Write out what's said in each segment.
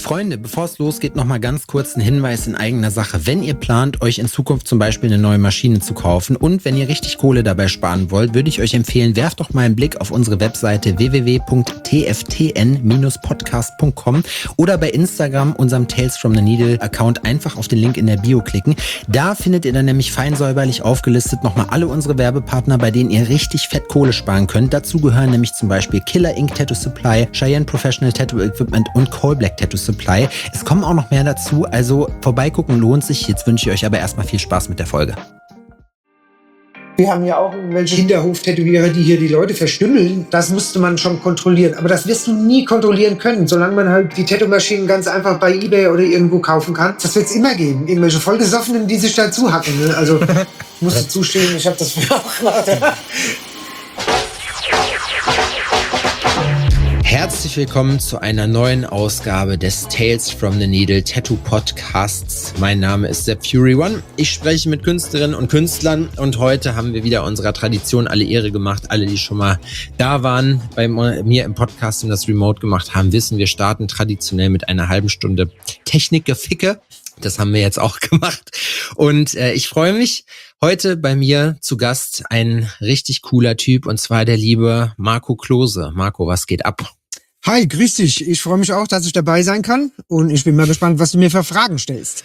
Freunde, bevor es losgeht, nochmal ganz kurz ein Hinweis in eigener Sache. Wenn ihr plant, euch in Zukunft zum Beispiel eine neue Maschine zu kaufen und wenn ihr richtig Kohle dabei sparen wollt, würde ich euch empfehlen, werft doch mal einen Blick auf unsere Webseite www.tftn-podcast.com oder bei Instagram, unserem Tales from the Needle Account, einfach auf den Link in der Bio klicken. Da findet ihr dann nämlich fein säuberlich aufgelistet nochmal alle unsere Werbepartner, bei denen ihr richtig fett Kohle sparen könnt. Dazu gehören nämlich zum Beispiel Killer Ink Tattoo Supply, Cheyenne Professional Tattoo Equipment und Coal Black Tattoo Supply. Es kommen auch noch mehr dazu, also vorbeigucken lohnt sich. Jetzt wünsche ich euch aber erstmal viel Spaß mit der Folge. Wir haben ja auch irgendwelche Hinterhof-Tätowierer, die hier die Leute verstümmeln. Das müsste man schon kontrollieren. Aber das wirst du nie kontrollieren können, solange man halt die Tattoo-Maschinen ganz einfach bei eBay oder irgendwo kaufen kann. Das wird es immer geben. Irgendwelche Vollgesoffenen, die sich dazu hacken. Ne? Also musst du zustehen, ich habe das früher auch gemacht. Herzlich willkommen zu einer neuen Ausgabe des Tales from the Needle Tattoo Podcasts. Mein Name ist Sepp Fury One. Ich spreche mit Künstlerinnen und Künstlern und heute haben wir wieder unserer Tradition alle Ehre gemacht. Alle, die schon mal da waren bei mir im Podcast und das Remote gemacht haben, wissen, wir starten traditionell mit einer halben Stunde Technikgeficke. Das haben wir jetzt auch gemacht. Und ich freue mich, heute bei mir zu Gast ein richtig cooler Typ, und zwar der liebe Marco Klose. Marco, was geht ab? Hi, grüß dich. Ich freue mich auch, dass ich dabei sein kann. Und ich bin mal gespannt, was du mir für Fragen stellst.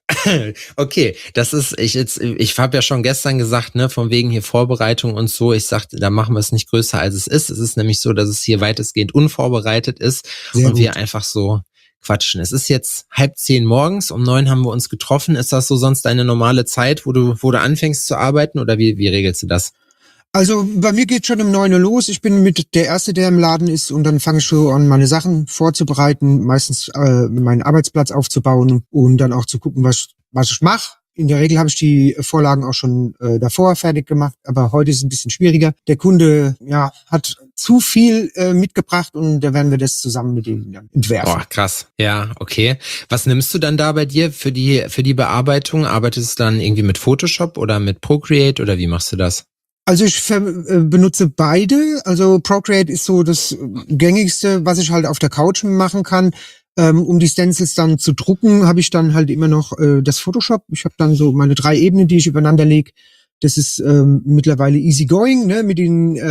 Okay, das ist, ich habe ja schon gestern gesagt, ne, von wegen hier Vorbereitung und so. Ich sagte, da machen wir es nicht größer, als es ist. Es ist nämlich so, dass es hier weitestgehend unvorbereitet ist. Sehr und gut. Wir einfach so quatschen. Es ist jetzt 9:30 morgens, um 9 haben wir uns getroffen. Ist das so sonst deine normale Zeit, wo du anfängst zu arbeiten, oder wie regelst du das? Also bei mir geht schon um 9 Uhr los. Ich bin mit der Erste, der im Laden ist, und dann fange ich schon an, meine Sachen vorzubereiten, meistens meinen Arbeitsplatz aufzubauen und dann auch zu gucken, was ich mache. In der Regel habe ich die Vorlagen auch schon davor fertig gemacht, aber heute ist es ein bisschen schwieriger. Der Kunde hat zu viel mitgebracht und da werden wir das zusammen mit ihm dann entwerfen. Boah, krass. Ja, okay. Was nimmst du dann da bei dir für die Bearbeitung? Arbeitest du dann irgendwie mit Photoshop oder mit Procreate oder wie machst du das? Also ich benutze beide. Also Procreate ist so das gängigste, was ich halt auf der Couch machen kann. Um die Stencils dann zu drucken, habe ich dann halt immer noch das Photoshop. Ich habe dann so meine 3 Ebenen, die ich übereinander lege. Das ist mittlerweile easy going, ne, mit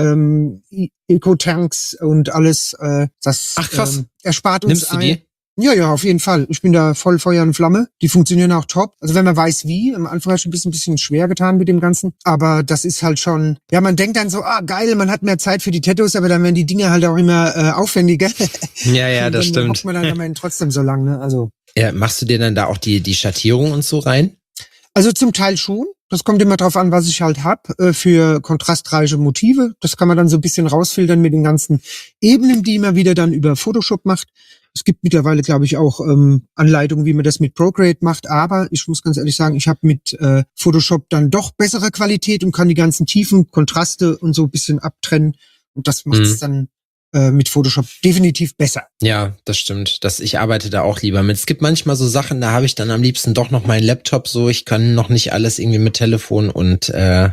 den Eco-Tanks und alles. Das Ach krass. Erspart uns. Nimmst du die? Ja, auf jeden Fall. Ich bin da voll Feuer und Flamme. Die funktionieren auch top. Also wenn man weiß wie, am Anfang habe ich ein bisschen schwer getan mit dem Ganzen. Aber das ist halt schon, man denkt dann so, geil, man hat mehr Zeit für die Tattoos, aber dann werden die Dinge halt auch immer aufwendiger. Ja, das stimmt. Dann hockt man dann immerhin trotzdem so lang, ne? Also. Ja, machst du dir dann da auch die Schattierung und so rein? Also zum Teil schon. Das kommt immer drauf an, was ich halt hab für kontrastreiche Motive. Das kann man dann so ein bisschen rausfiltern mit den ganzen Ebenen, die man wieder dann über Photoshop macht. Es gibt mittlerweile, glaube ich, auch Anleitungen, wie man das mit Procreate macht. Aber ich muss ganz ehrlich sagen, ich habe mit Photoshop dann doch bessere Qualität und kann die ganzen Tiefen, Kontraste und so ein bisschen abtrennen. Und das macht es dann mit Photoshop definitiv besser. Ja, das stimmt. Ich arbeite da auch lieber mit. Es gibt manchmal so Sachen, da habe ich dann am liebsten doch noch meinen Laptop so. Ich kann noch nicht alles irgendwie mit Telefon und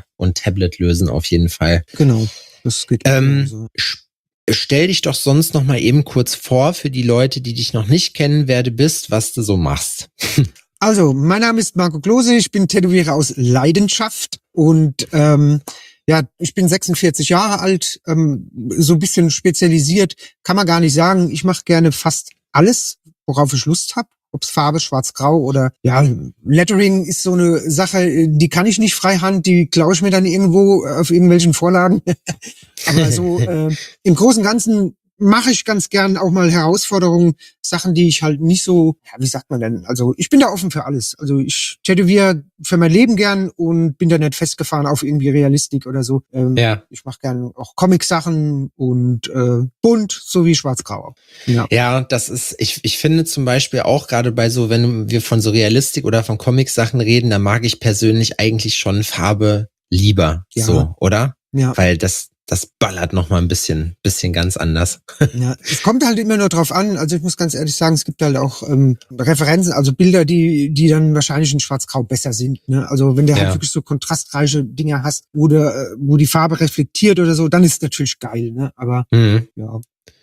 Tablet lösen, auf jeden Fall. Genau, das geht so. Stell dich doch sonst noch mal eben kurz vor für die Leute, die dich noch nicht kennen, wer du bist, was du so machst. Also, mein Name ist Marco Klose, ich bin Tätowierer aus Leidenschaft und ich bin 46 Jahre alt, so ein bisschen spezialisiert, kann man gar nicht sagen. Ich mache gerne fast alles, worauf ich Lust habe. Ob's Farbe, schwarz-grau oder, Lettering ist so eine Sache, die kann ich nicht freihand, die klaue ich mir dann irgendwo auf irgendwelchen Vorlagen. Aber so im Großen und Ganzen mache ich ganz gern auch mal Herausforderungen, Sachen, die ich halt nicht so, wie sagt man denn? Also ich bin da offen für alles. Also ich tätowiere für mein Leben gern und bin da nicht festgefahren auf irgendwie Realistik oder so. Ich mache gern auch Comic-Sachen und bunt sowie schwarz-grau. Ja, das ist, ich finde zum Beispiel auch gerade bei so, wenn wir von so Realistik oder von Comic-Sachen reden, da mag ich persönlich eigentlich schon Farbe lieber, so, oder? Ja. Weil das ballert noch mal ein bisschen ganz anders. Ja, es kommt halt immer nur drauf an. Also ich muss ganz ehrlich sagen, es gibt halt auch Referenzen, also Bilder, die dann wahrscheinlich in Schwarz-Grau besser sind. Ne? Also wenn du halt wirklich so kontrastreiche Dinge hast, wo die Farbe reflektiert oder so, dann ist es natürlich geil. Ne? Aber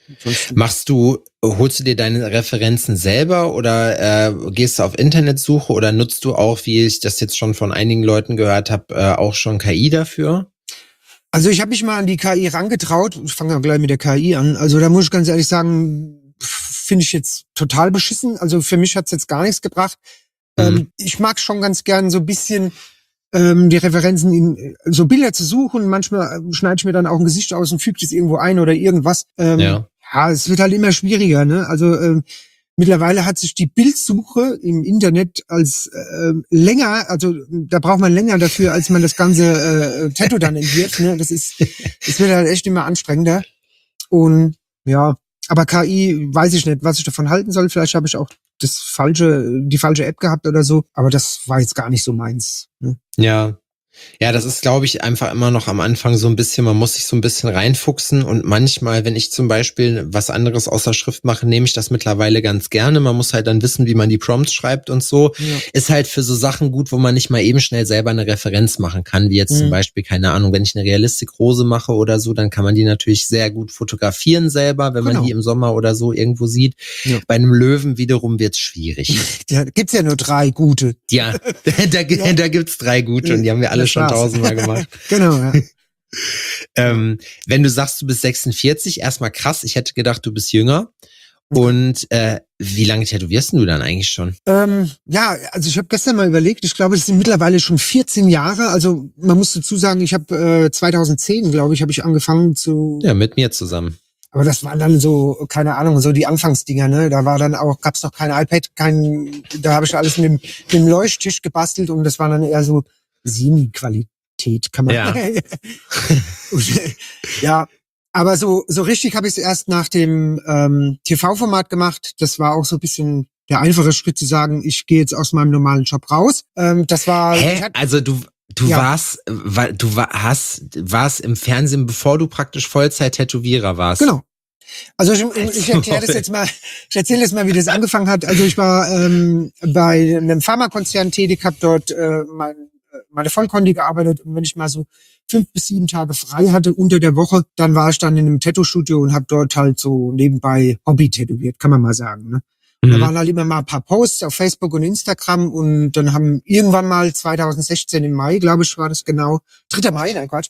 Holst du dir deine Referenzen selber oder gehst du auf Internetsuche oder nutzt du auch, wie ich das jetzt schon von einigen Leuten gehört habe, auch schon KI dafür? Also ich habe mich mal an die KI rangetraut. Ich fange ja gleich mit der KI an. Also da muss ich ganz ehrlich sagen, finde ich jetzt total beschissen. Also für mich hat's jetzt gar nichts gebracht. Ich mag schon ganz gern so ein bisschen die Referenzen in so Bilder zu suchen. Manchmal schneide ich mir dann auch ein Gesicht aus und füge das irgendwo ein oder irgendwas. Ja, es wird halt immer schwieriger, ne? Also mittlerweile hat sich die Bildsuche im Internet als länger, also da braucht man länger dafür, als man das ganze Tattoo dann entwirft. Ne? Das wird halt echt immer anstrengender. Und ja, aber KI weiß ich nicht, was ich davon halten soll. Vielleicht habe ich auch die falsche App gehabt oder so. Aber das war jetzt gar nicht so meins. Ne? Ja. Ja, das ist, glaube ich, einfach immer noch am Anfang so ein bisschen, man muss sich so ein bisschen reinfuchsen und manchmal, wenn ich zum Beispiel was anderes außer Schrift mache, nehme ich das mittlerweile ganz gerne. Man muss halt dann wissen, wie man die Prompts schreibt und so. Ja. Ist halt für so Sachen gut, wo man nicht mal eben schnell selber eine Referenz machen kann, wie jetzt zum Beispiel, keine Ahnung, wenn ich eine Realistik-Rose mache oder so, dann kann man die natürlich sehr gut fotografieren selber, wenn man die im Sommer oder so irgendwo sieht. Ja. Bei einem Löwen wiederum wird's schwierig. Da gibt's ja nur 3 gute. Ja, da gibt's 3 gute und die haben wir alle schon tausendmal gemacht. Genau, ja. Wenn du sagst, du bist 46, erstmal krass, ich hätte gedacht, du bist jünger. Und wie lange tätowierst du dann eigentlich schon? Ja, also ich habe gestern mal überlegt, ich glaube, das sind mittlerweile schon 14 Jahre. Also man muss dazu sagen, ich habe 2010, glaube ich, habe ich angefangen zu... Ja, mit mir zusammen. Aber das waren dann so, keine Ahnung, so die Anfangsdinger, ne? Da war dann auch, gab's noch kein iPad, da habe ich alles mit dem Leuchttisch gebastelt und das war dann eher so Semi-Qualität, kann man. Ja. Ja, aber so richtig habe ich es erst nach dem TV-Format gemacht. Das war auch so ein bisschen der einfache Schritt zu sagen, ich gehe jetzt aus meinem normalen Job raus. Das war. Also du warst im Fernsehen, bevor du praktisch Vollzeit-Tätowierer warst. Genau. Also ich erkläre das jetzt mal, ich erzähle jetzt mal, wie das angefangen hat. Also ich war bei einem Pharmakonzern tätig, habe dort meine Vollkondi gearbeitet und wenn ich mal so 5 bis 7 Tage frei hatte unter der Woche, dann war ich dann in einem Tattoo-Studio und habe dort halt so nebenbei Hobby tätowiert, kann man mal sagen. Ne? Da waren halt immer mal ein paar Posts auf Facebook und Instagram und dann haben irgendwann mal 2016 im Mai, glaube ich, war das genau, 3. Mai, nein Quatsch,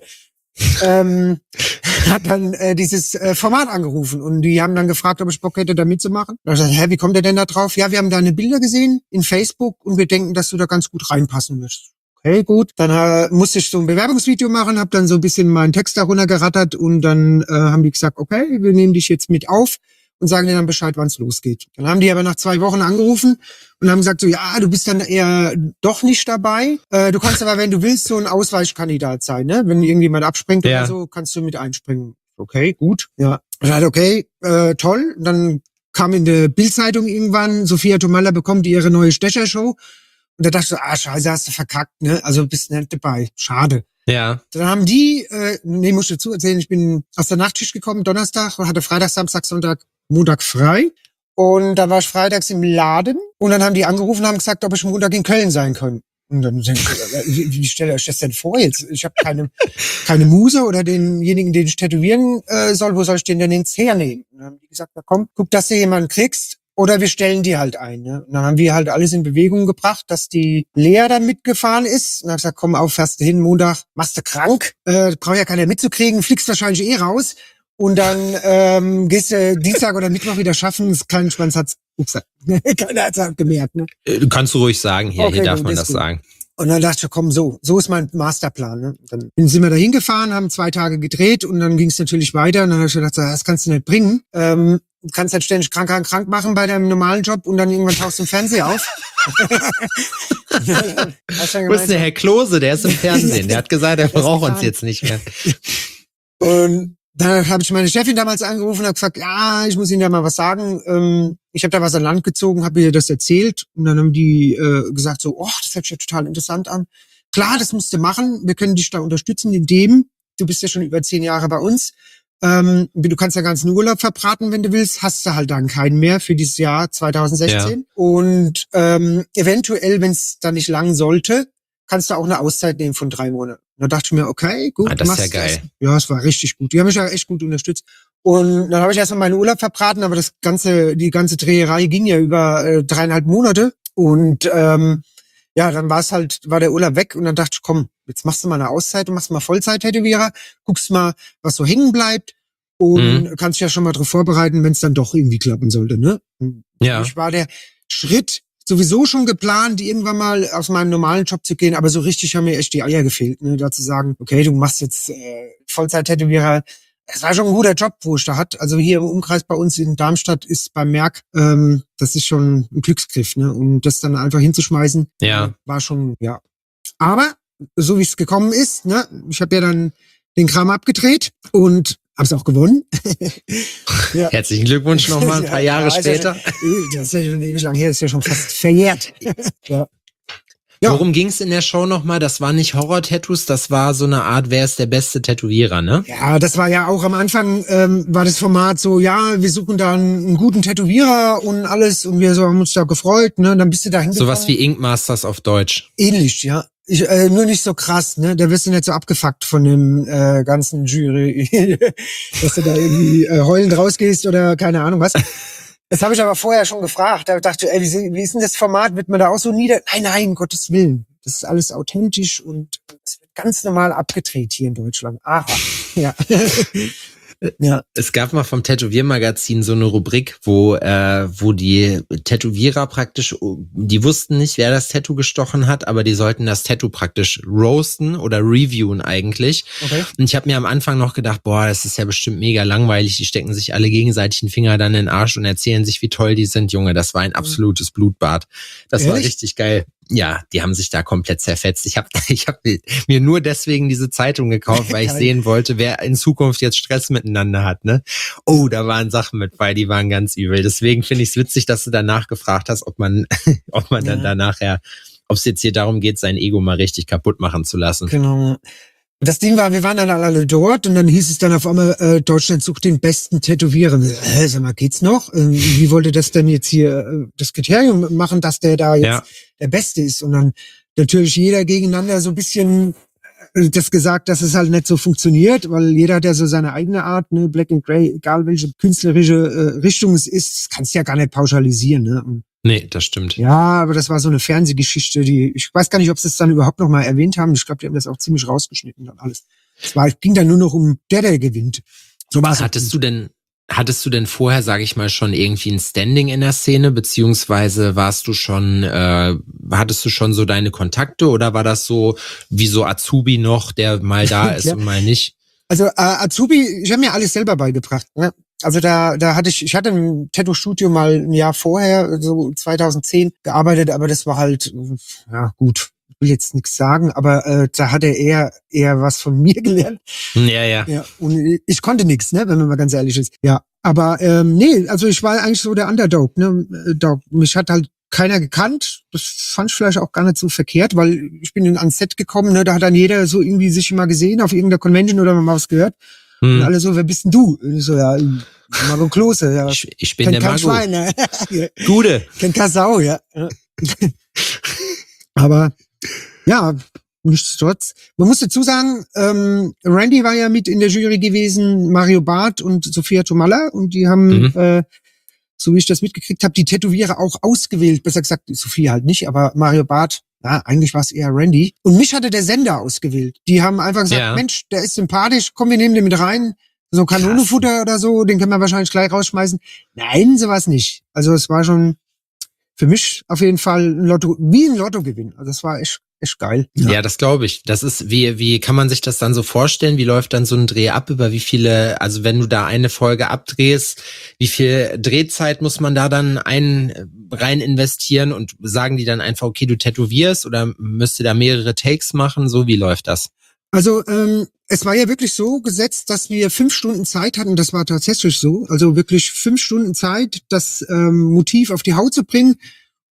hat dann dieses Format angerufen und die haben dann gefragt, ob ich Bock hätte, da mitzumachen. Da hab ich gesagt, wie kommt ihr denn da drauf? Ja, wir haben deine Bilder gesehen in Facebook und wir denken, dass du da ganz gut reinpassen wirst. Okay, gut. Dann musste ich so ein Bewerbungsvideo machen, habe dann so ein bisschen meinen Text darunter gerattert und dann haben die gesagt, okay, wir nehmen dich jetzt mit auf und sagen dir dann Bescheid, wann es losgeht. Dann haben die aber nach 2 Wochen angerufen und haben gesagt so, ja, du bist dann eher doch nicht dabei. Du kannst aber, wenn du willst, so ein Ausweichkandidat sein, ne? Wenn irgendjemand abspringt oder so, kannst du mit einspringen. Okay, gut. Ja. Ich dachte, okay, toll. Dann kam in der Bild-Zeitung irgendwann, Sophia Tomalla bekommt ihre neue Stecher-Show. Und da dachte ich so, scheiße, hast du verkackt, ne? Also bist nicht dabei. Schade. Ja. Dann haben die, muss ich dazu erzählen, ich bin aus der Nachtschicht gekommen, Donnerstag, und hatte Freitag, Samstag, Sonntag, Montag frei. Und dann war ich freitags im Laden und dann haben die angerufen und haben gesagt, ob ich Montag in Köln sein kann. Und dann denke ich, wie stelle ich euch das denn vor jetzt? Ich habe keine Muse oder denjenigen, den ich tätowieren soll, wo soll ich den denn jetzt hernehmen? Und dann haben die gesagt, na komm, guck, dass du jemanden kriegst. Oder wir stellen die halt ein. Ne? Und dann haben wir halt alles in Bewegung gebracht, dass die Lea dann mitgefahren ist. Und dann hab ich gesagt, komm auf, fährst du hin, Montag, machst du krank. Braucht ja keiner mitzukriegen, fliegst wahrscheinlich eh raus. Und dann gehst du Dienstag oder Mittwoch wieder schaffen. Das kleine Schwanz hat's, keiner hat's halt gemerkt. Ne? Kannst du ruhig sagen, hier darf man das sagen. Und dann dachte ich, komm, so ist mein Masterplan. Ne? Dann sind wir da hingefahren, haben 2 Tage gedreht und dann ging es natürlich weiter. Und dann habe ich gedacht, das kannst du nicht bringen. Du kannst halt ständig krank machen bei deinem normalen Job und dann irgendwann tauchst du im Fernseher auf. Wo ist der Herr Klose? Der ist im Fernsehen. Der hat gesagt, er braucht uns jetzt nicht mehr. Und dann habe ich meine Chefin damals angerufen und habe gesagt, ja, ich muss Ihnen da mal was sagen. Ich habe da was an Land gezogen, habe ihr das erzählt und dann haben die gesagt so, das hört sich ja total interessant an. Klar, das musst du machen. Wir können dich da unterstützen, indem du bist ja schon über 10 Jahre bei uns. Du kannst ja ganzen Urlaub verbraten, wenn du willst, hast du halt dann keinen mehr für dieses Jahr 2016. Ja. Und eventuell, wenn es dann nicht lang sollte, kannst du auch eine Auszeit nehmen von 3 Monaten. Da dachte ich mir, okay, gut. Das ist ja geil. Ja, es war richtig gut. Die haben mich ja echt gut unterstützt. Und dann habe ich erstmal meinen Urlaub verbraten, aber die ganze Dreherei ging ja über 3,5 Monate. Und dann war der Urlaub weg und dann dachte ich, komm, jetzt machst du mal eine Auszeit und machst mal Vollzeit-Tätowierer, guckst mal, was so hängen bleibt und kannst dich ja schon mal drauf vorbereiten, wenn es dann doch irgendwie klappen sollte, ne? Ja. Ich war der Schritt sowieso schon geplant, irgendwann mal aus meinem normalen Job zu gehen, aber so richtig haben mir echt die Eier gefehlt, ne? Da zu sagen, okay, du machst jetzt Vollzeit-Tätowierer. Es war schon ein guter Job, wo ich da hatte. Also hier im Umkreis bei uns in Darmstadt ist beim Merck, das ist schon ein Glücksgriff, ne? Und das dann einfach hinzuschmeißen, war schon, ja. Aber so wie es gekommen ist, ne? Ich habe ja dann den Kram abgedreht und hab's auch gewonnen. Ja. Herzlichen Glückwunsch nochmal ein paar Jahre später. Das ist ja schon ewig lang her, das ist ja schon fast verjährt. Ja. Worum ging's in der Show nochmal? Das war nicht Horror-Tattoos, das war so eine Art, wer ist der beste Tätowierer, ne? Ja, das war ja auch am Anfang, war das Format so, ja, wir suchen da einen guten Tätowierer und alles und wir so haben uns da gefreut, ne? Dann bist du da hingekommen. Sowas wie Ink Masters auf Deutsch. Ähnlich, ja. Nur nicht so krass, ne? Da wirst du nicht so abgefuckt von dem ganzen Jury, dass du da irgendwie heulend rausgehst oder keine Ahnung was. Das habe ich aber vorher schon gefragt. Da dachte ich, wie ist denn das Format? Wird man da auch so Nein, Gottes Willen. Das ist alles authentisch und es wird ganz normal abgedreht hier in Deutschland. Aha, ja. Ja. Es gab mal vom Tätowiermagazin so eine Rubrik, wo die Tätowierer praktisch, die wussten nicht, wer das Tattoo gestochen hat, aber die sollten das Tattoo praktisch roasten oder reviewen eigentlich. Okay. Und ich habe mir am Anfang noch gedacht, boah, das ist ja bestimmt mega langweilig. Die stecken sich alle gegenseitig den Finger dann in den Arsch und erzählen sich, wie toll die sind. Junge, das war ein absolutes Blutbad. Das war richtig geil. Ja, die haben sich da komplett zerfetzt. Ich hab mir nur deswegen diese Zeitung gekauft, weil ich sehen wollte, wer in Zukunft jetzt Stress miteinander hat, ne? Oh, da waren Sachen mit bei, die waren ganz übel. Deswegen finde ich es witzig, dass du danach gefragt hast, ob man dann danach ob es jetzt hier darum geht, sein Ego mal richtig kaputt machen zu lassen. Genau. Das Ding war, wir waren dann alle dort und dann hieß es dann auf einmal, Deutschland sucht den besten Tätowierer. Sag mal, geht's noch? Wie wollte das denn jetzt hier das Kriterium machen, dass der da jetzt der Beste ist? Und dann natürlich jeder gegeneinander so ein bisschen das gesagt, dass es halt nicht so funktioniert, weil jeder hat ja so seine eigene Art, ne, Black and Grey, egal welche künstlerische Richtung es ist, kannst du ja gar nicht pauschalisieren, ne? Und nee, das stimmt. ja, aber das war so eine Fernsehgeschichte, ich weiß gar nicht, ob sie es dann überhaupt noch mal erwähnt haben. Ich glaube, die haben das auch ziemlich rausgeschnitten dann alles. Es ging dann nur noch um der gewinnt. So war's. Hattest du denn vorher, sage ich mal, schon irgendwie ein Standing in der Szene, beziehungsweise hattest du schon so deine Kontakte oder war das so wie so Azubi noch, der mal da ist und mal nicht? Also Azubi, ich habe mir alles selber beigebracht, ne? Also da hatte ich hatte im Tattoo-Studio mal ein Jahr vorher, so 2010, gearbeitet, aber das war halt, ja gut, ich will jetzt nichts sagen, aber da hat er eher was von mir gelernt. Ja. Und ich konnte nichts, ne, wenn man mal ganz ehrlich ist. Ja, aber nee, also ich war eigentlich so der Underdog, ne? Mich hat halt keiner gekannt. Das fand ich vielleicht auch gar nicht so verkehrt, weil ich bin ans Set gekommen, ne, da hat dann jeder so irgendwie sich mal gesehen auf irgendeiner Convention oder mal was gehört. Und alle so, wer bist denn du? Und ich so, ja, Marco Klose, ja. Ich bin der Marco. Schwein, ne? Gude. Kennt kein Sau, ja. Aber, ja, nichtsdestotrotz. Man muss dazu sagen, Randy war ja mit in der Jury gewesen, Mario Barth und Sophia Tomalla, und die haben, so wie ich das mitgekriegt habe, die Tätowierer auch ausgewählt. Besser gesagt, Sophia halt nicht, aber Mario Barth, ja, eigentlich war es eher Randy. Und mich hatte der Sender ausgewählt. Die haben einfach gesagt, Mensch, der ist sympathisch, komm, wir nehmen den mit rein. So Kanonenfutter oder so, den können wir wahrscheinlich gleich rausschmeißen. Nein, sowas nicht. Also es war schon für mich auf jeden Fall ein Lottogewinn. Also es war echt geil. Ja, das glaube ich. Das ist, wie kann man sich das dann so vorstellen? Wie läuft dann so ein Dreh ab? Über wie viele, also wenn du da eine Folge abdrehst, wie viel Drehzeit muss man da dann rein investieren und sagen die dann einfach, okay, du tätowierst oder müsst ihr da mehrere Takes machen? So, wie läuft das? Also, es war ja wirklich so gesetzt, dass wir 5 Stunden Zeit hatten. Das war tatsächlich so. Also wirklich 5 Stunden Zeit, das Motiv auf die Haut zu bringen.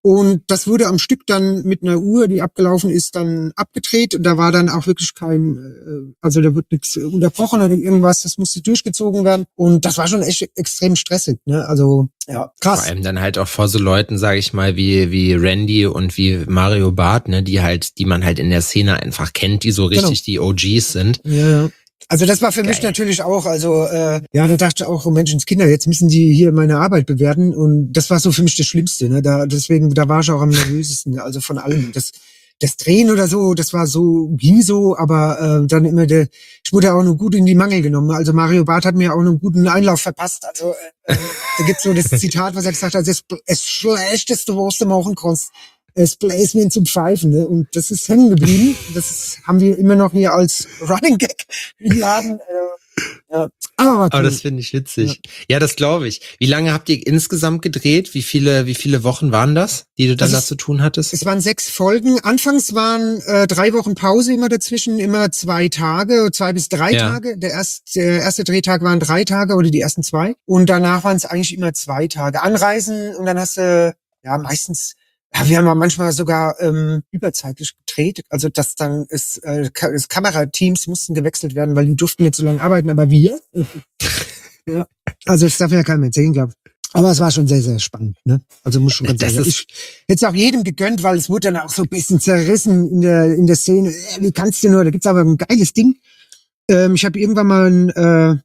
Und das wurde am Stück dann mit einer Uhr, die abgelaufen ist, dann abgedreht. Und da war dann auch wirklich also da wird nichts unterbrochen oder irgendwas. Das musste durchgezogen werden. Und das war schon echt extrem stressig, ne? Also, ja, krass. Vor allem dann halt auch vor so Leuten, sage ich mal, wie Randy und wie Mario Barth, ne, die man halt in der Szene einfach kennt, die so richtig die OGs sind. Ja. Also das war für mich natürlich auch, also da dachte ich auch, oh Menschenskinder, jetzt müssen die hier meine Arbeit bewerten und das war so für mich das Schlimmste, ne? Da war ich auch am nervösesten, also von allem. Das Drehen oder so, das war so, ging so, aber dann immer ich wurde auch nur gut in die Mangel genommen. Also Mario Barth hat mir auch einen guten Einlauf verpasst. Also da gibt's so das Zitat, was er gesagt hat, das Schlechteste, was du machen kannst. Es bläst mir zum Pfeifen, ne? Und das ist hängen geblieben. Haben wir immer noch hier als Running Gag im Laden. Ja. Aber das finde ich witzig. Ja, das glaube ich. Wie lange habt ihr insgesamt gedreht? Wie viele Wochen waren das, die du dann da zu tun hattest? Es waren 6 Folgen. Anfangs waren 3 Wochen Pause immer dazwischen, immer 2 Tage, 2 bis 3 Tage. Der erste Drehtag waren 3 Tage oder die ersten 2. Und danach waren es eigentlich immer 2 Tage. Anreisen und dann hast du meistens. Ja, wir haben manchmal sogar überzeitlich gedreht, also dass dann das Kamerateams mussten gewechselt werden, weil die durften nicht so lange arbeiten, aber wir. Ja, also das darf ja keinem erzählen, glaube ich. Aber es war schon sehr, sehr spannend, ne? Also muss schon ganz ehrlich. Ich hätte es auch jedem gegönnt, weil es wurde dann auch so ein bisschen zerrissen in der Szene. Wie kannst du nur? Da gibt's aber ein geiles Ding. Ich habe irgendwann mal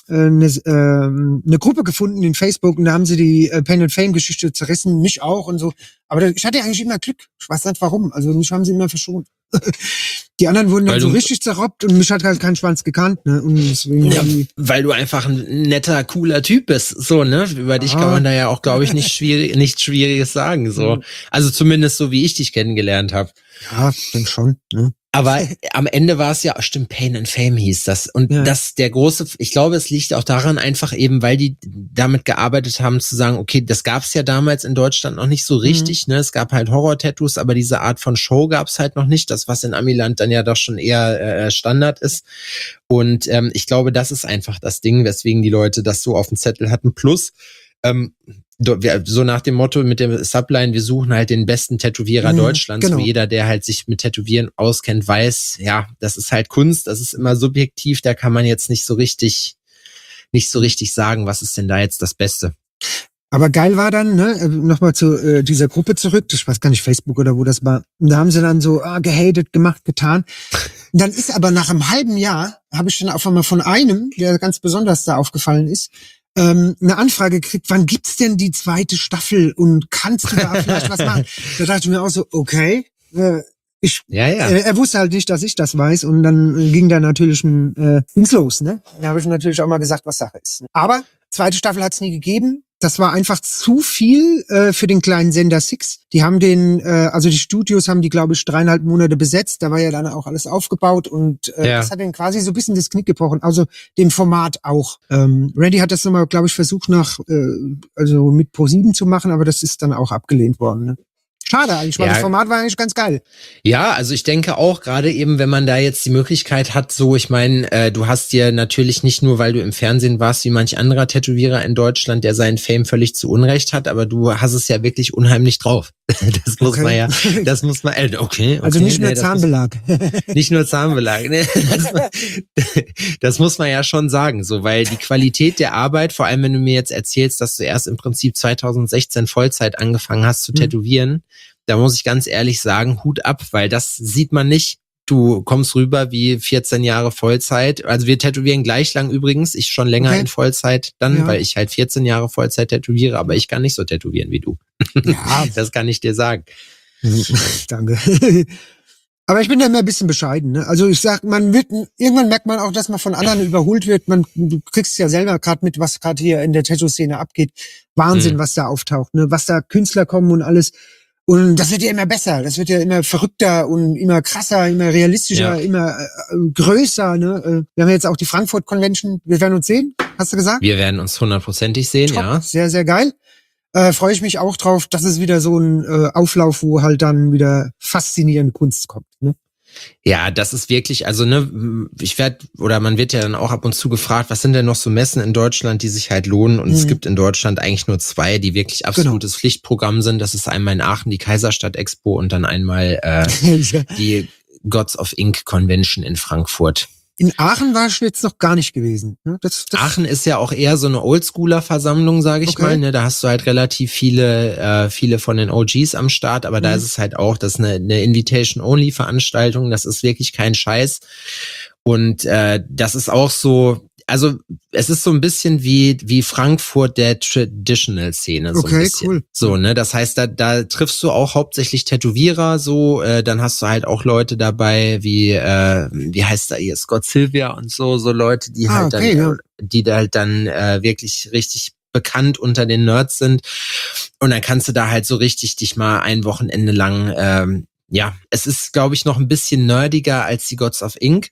eine Gruppe gefunden in Facebook und da haben sie die Pain and Fame Geschichte zerrissen, mich auch und so. Aber ich hatte eigentlich immer Glück. Ich weiß nicht warum. Also mich haben sie immer verschont. Die anderen wurden dann so richtig zerrobbt und mich hat halt kein Schwanz gekannt, ne? Und deswegen weil du einfach ein netter, cooler Typ bist, so, ne? Über dich kann man da ja auch, glaube ich, nichts Schwieriges sagen, so. Also zumindest so, wie ich dich kennengelernt habe. Ja, denk schon, ne? Aber am Ende war es ja, stimmt, Pain and Fame hieß das. Und ich glaube, es liegt auch daran einfach eben, weil die damit gearbeitet haben, zu sagen, okay, das gab es ja damals in Deutschland noch nicht so richtig, ne? Es gab halt Horror-Tattoos, aber diese Art von Show gab es halt noch nicht. Das, was in Amiland dann ja doch schon eher Standard ist. Und ich glaube, das ist einfach das Ding, weswegen die Leute das so auf dem Zettel hatten. Plus, so nach dem Motto mit dem Subline, wir suchen halt den besten Tätowierer Deutschlands. Genau. Wo jeder, der halt sich mit Tätowieren auskennt, weiß, ja, das ist halt Kunst, das ist immer subjektiv, da kann man jetzt nicht so richtig sagen, was ist denn da jetzt das Beste. Aber geil war dann, ne, nochmal zu dieser Gruppe zurück, ich weiß gar nicht, Facebook oder wo das war, und da haben sie dann so gehatet, gemacht, getan. Und dann ist aber nach einem halben Jahr, habe ich dann auf einmal von einem, der ganz besonders da aufgefallen ist, eine Anfrage gekriegt, wann gibt's denn die 2. Staffel und kannst du da vielleicht was machen? Da dachte ich mir auch so, okay, er wusste halt nicht, dass ich das weiß und dann ging da natürlich ins Los, ne? Da habe ich natürlich auch mal gesagt, was Sache ist. Aber 2. Staffel hat's nie gegeben. Das war einfach zu viel für den kleinen Sender Six. Die haben also die Studios haben die, glaube ich, 3,5 Monate besetzt. Da war ja dann auch alles aufgebaut und das hat denen quasi so ein bisschen das Knick gebrochen. Also dem Format auch. Randy hat das nochmal, glaube ich, versucht also mit Pro7 zu machen, aber das ist dann auch abgelehnt worden. Ne? Schade eigentlich, weil das Format war eigentlich ganz geil. Ja, also ich denke auch, gerade eben, wenn man da jetzt die Möglichkeit hat, so, ich meine, du hast dir natürlich nicht nur, weil du im Fernsehen warst, wie manch anderer Tätowierer in Deutschland, der seinen Fame völlig zu Unrecht hat, aber du hast es ja wirklich unheimlich drauf. Das muss man, okay. Also nicht nur Zahnbelag. Nicht nur Zahnbelag, ne? Das muss man ja schon sagen, so, weil die Qualität der Arbeit, vor allem wenn du mir jetzt erzählst, dass du erst im Prinzip 2016 Vollzeit angefangen hast zu tätowieren, da muss ich ganz ehrlich sagen, Hut ab, weil das sieht man nicht. Du kommst rüber wie 14 Jahre Vollzeit. Also wir tätowieren gleich lang übrigens. Ich schon länger in Vollzeit dann, weil ich halt 14 Jahre Vollzeit tätowiere, aber ich kann nicht so tätowieren wie du. Ja. Das kann ich dir sagen. Danke. Aber ich bin da immer ein bisschen bescheiden. Ne? Also ich sag, irgendwann merkt man auch, dass man von anderen überholt wird. Du kriegst ja selber gerade mit, was gerade hier in der Tattoo-Szene abgeht. Wahnsinn, was da auftaucht, ne? Was da Künstler kommen und alles. Und das wird ja immer besser, das wird ja immer verrückter und immer krasser, immer realistischer, immer größer. Ne? Wir haben jetzt auch die Frankfurt Convention, wir werden uns sehen, hast du gesagt? Wir werden uns 100%ig sehen, top, ja. Sehr, sehr geil. Freue ich mich auch drauf, dass es wieder so ein Auflauf, wo halt dann wieder faszinierende Kunst kommt. Ne? Ja, das ist wirklich, also ne, man wird ja dann auch ab und zu gefragt, was sind denn noch so Messen in Deutschland, die sich halt lohnen? Und es gibt in Deutschland eigentlich nur 2, die wirklich absolutes Pflichtprogramm sind. Das ist einmal in Aachen die Kaiserstadt Expo und dann einmal die Gods of Ink Convention in Frankfurt. In Aachen war ich jetzt noch gar nicht gewesen. Aachen ist ja auch eher so eine Oldschooler-Versammlung, sage ich mal. Ne? Da hast du halt relativ viele von den OGs am Start, aber da ist es halt auch, das ist eine Invitation-Only-Veranstaltung. Das ist wirklich kein Scheiß. Und das ist auch so, also es ist so ein bisschen wie Frankfurt der Traditional-Szene. So ein bisschen. Cool. So, ne, das heißt, da triffst du auch hauptsächlich Tätowierer, so, dann hast du halt auch Leute dabei, wie heißt da hier, Scott Sylvia und so Leute, die die da halt dann wirklich richtig bekannt unter den Nerds sind. Und dann kannst du da halt so richtig dich mal ein Wochenende lang, es ist, glaube ich, noch ein bisschen nerdiger als die Gods of Ink.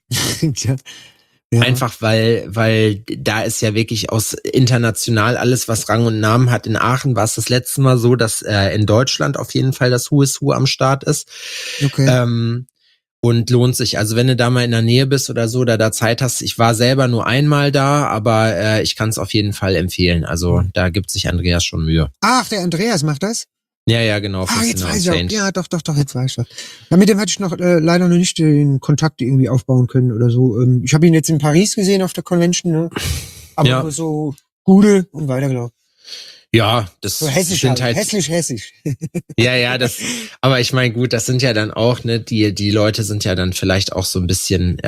Ja. Einfach weil da ist ja wirklich aus international alles, was Rang und Namen hat. In Aachen war es das letzte Mal so, dass in Deutschland auf jeden Fall das Who is Who am Start ist. Okay. Und lohnt sich. Also wenn du da mal in der Nähe bist oder so, oder da Zeit hast, ich war selber nur einmal da, aber ich kann es auf jeden Fall empfehlen. Also da gibt sich Andreas schon Mühe. Ach, der Andreas macht das? Ja, genau. Jetzt weiß ich auch. Ja, doch, jetzt weiß ich das. Ja, mit dem hatte ich noch leider noch nicht den Kontakt irgendwie aufbauen können oder so. Ich habe ihn jetzt in Paris gesehen auf der Convention, ne? Aber nur so Gude und weitergelaufen. Ja, das so hässlich sind halt hässlich. Ja, aber ich meine, gut, das sind ja dann auch, ne, die Leute sind ja dann vielleicht auch so ein bisschen,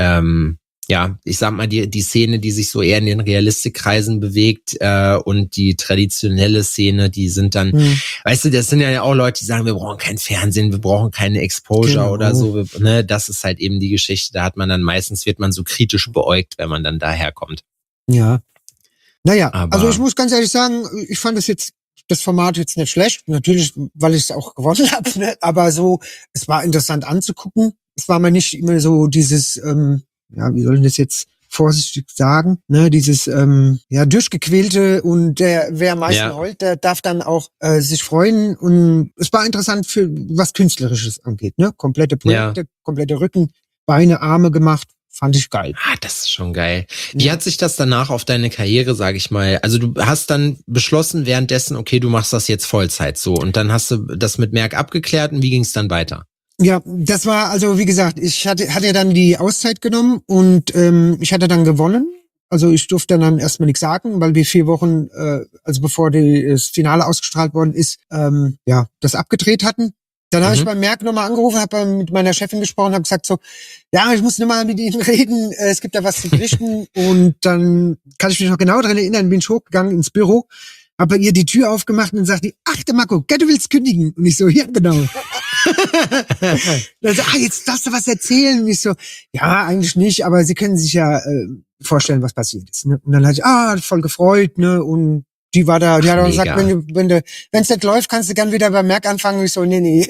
ich sag mal, die Szene, die sich so eher in den Realistikkreisen bewegt, und die traditionelle Szene, die sind dann, weißt du, das sind ja auch Leute, die sagen, wir brauchen kein Fernsehen, wir brauchen keine Exposure oder so, ne, das ist halt eben die Geschichte, da wird man so kritisch beäugt, wenn man dann daherkommt. Ja. Naja, also ich muss ganz ehrlich sagen, ich fand das Format jetzt nicht schlecht, natürlich, weil ich es auch gewonnen habe, ne? Aber so, es war interessant anzugucken, es war mal nicht immer so dieses, wie soll ich das jetzt vorsichtig sagen, ne, dieses durchgequälte und wer am meisten heult, der darf dann auch sich freuen und es war interessant für was Künstlerisches angeht, ne, komplette Projekte, komplette Rücken, Beine, Arme gemacht, fand ich geil. Das ist schon geil. Wie hat sich das danach auf deine Karriere, sag ich mal, also du hast dann beschlossen währenddessen, okay, du machst das jetzt Vollzeit so und dann hast du das mit Merck abgeklärt und wie ging es dann weiter? Ja, das war, also wie gesagt, ich hatte dann die Auszeit genommen und ich hatte dann gewonnen. Also ich durfte dann erstmal nichts sagen, weil wir 4 Wochen, also bevor das Finale ausgestrahlt worden ist, das abgedreht hatten. Dann habe ich beim Merck nochmal angerufen, habe mit meiner Chefin gesprochen, habe gesagt so, ja, ich muss nochmal mit Ihnen reden, es gibt da was zu berichten. Und dann kann ich mich noch genau daran erinnern, bin ich hochgegangen ins Büro, habe ihr die Tür aufgemacht und sagte, ach, der Marco, du willst kündigen. Und ich so, ja, genau. Dann so, jetzt darfst du was erzählen. Und ich so, ja, eigentlich nicht, aber Sie können sich ja vorstellen, was passiert ist. Ne? Und dann hatte ich, voll gefreut, ne, und die war da, die hat auch gesagt, wenn's nicht läuft, kannst du gern wieder beim Merck anfangen. Und ich so, nee.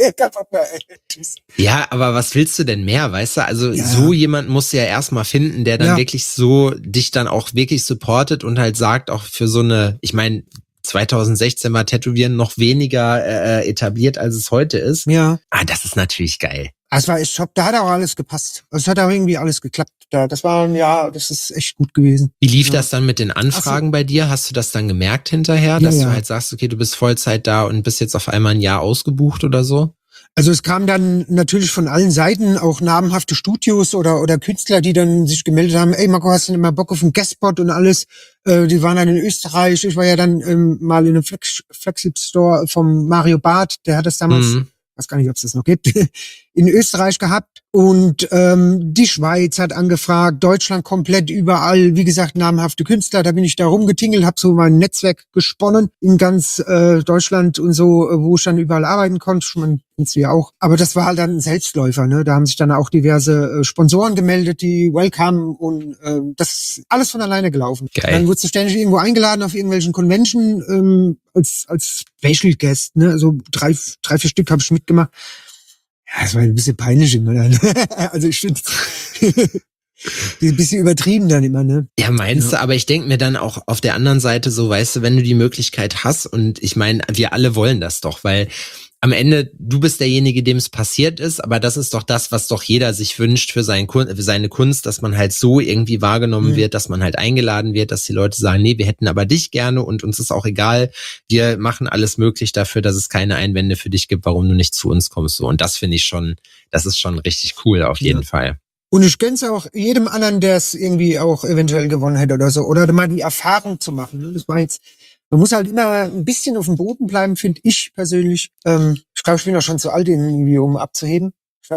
Ja, aber was willst du denn mehr, weißt du? Also so jemand musst du ja erstmal finden, der dann wirklich so dich dann auch wirklich supportet und halt sagt, auch für so eine, ich meine, 2016 war Tätowieren noch weniger etabliert, als es heute ist. Ja. Das ist natürlich geil. Es war echt top, da hat auch alles gepasst. Also es hat auch irgendwie alles geklappt. Das ist echt gut gewesen. Wie lief das dann mit den Anfragen bei dir? Hast du das dann gemerkt hinterher, dass du halt sagst, okay, du bist Vollzeit da und bist jetzt auf einmal ein Jahr ausgebucht oder so? Also es kam dann natürlich von allen Seiten auch namhafte Studios oder Künstler, die dann sich gemeldet haben, ey Marco, hast du denn mal Bock auf einen Guestspot und alles? Die waren dann in Österreich. Ich war ja dann mal in einem Flagship-Store vom Mario Barth, der hat das damals, weiß gar nicht, ob es das noch gibt, in Österreich gehabt. Und die Schweiz hat angefragt, Deutschland komplett überall, wie gesagt, namhafte Künstler. Da bin ich da rumgetingelt, habe so mein Netzwerk gesponnen in ganz Deutschland und so, wo ich dann überall arbeiten konnte. Man kennst du ja auch. Aber das war halt dann ein Selbstläufer. Ne? Da haben sich dann auch diverse Sponsoren gemeldet, die welcome und das ist alles von alleine gelaufen. Geil. Dann wurdest du ständig irgendwo eingeladen auf irgendwelchen Convention als Special Guest. Ne? Also 3, 4 Stück habe ich mitgemacht. Ja, das war ein bisschen peinlich immer dann. Also ich finde ein bisschen übertrieben dann immer, ne? Ja, meinst du, aber ich denke mir dann auch auf der anderen Seite so, weißt du, wenn du die Möglichkeit hast und ich meine, wir alle wollen das doch, weil am Ende, du bist derjenige, dem es passiert ist, aber das ist doch das, was doch jeder sich wünscht für seine Kunst, dass man halt so irgendwie wahrgenommen wird, dass man halt eingeladen wird, dass die Leute sagen, nee, wir hätten aber dich gerne und uns ist auch egal, wir machen alles möglich dafür, dass es keine Einwände für dich gibt, warum du nicht zu uns kommst. So. Und das finde ich schon, das ist schon richtig cool auf jeden Fall. Und ich gönn's auch jedem anderen, der es irgendwie auch eventuell gewonnen hätte oder so. Oder mal die Erfahrung zu machen. Ne? Das war jetzt, man muss halt immer ein bisschen auf dem Boden bleiben, finde ich persönlich. Ich glaube, ich bin auch schon zu alt irgendwie, um abzuheben.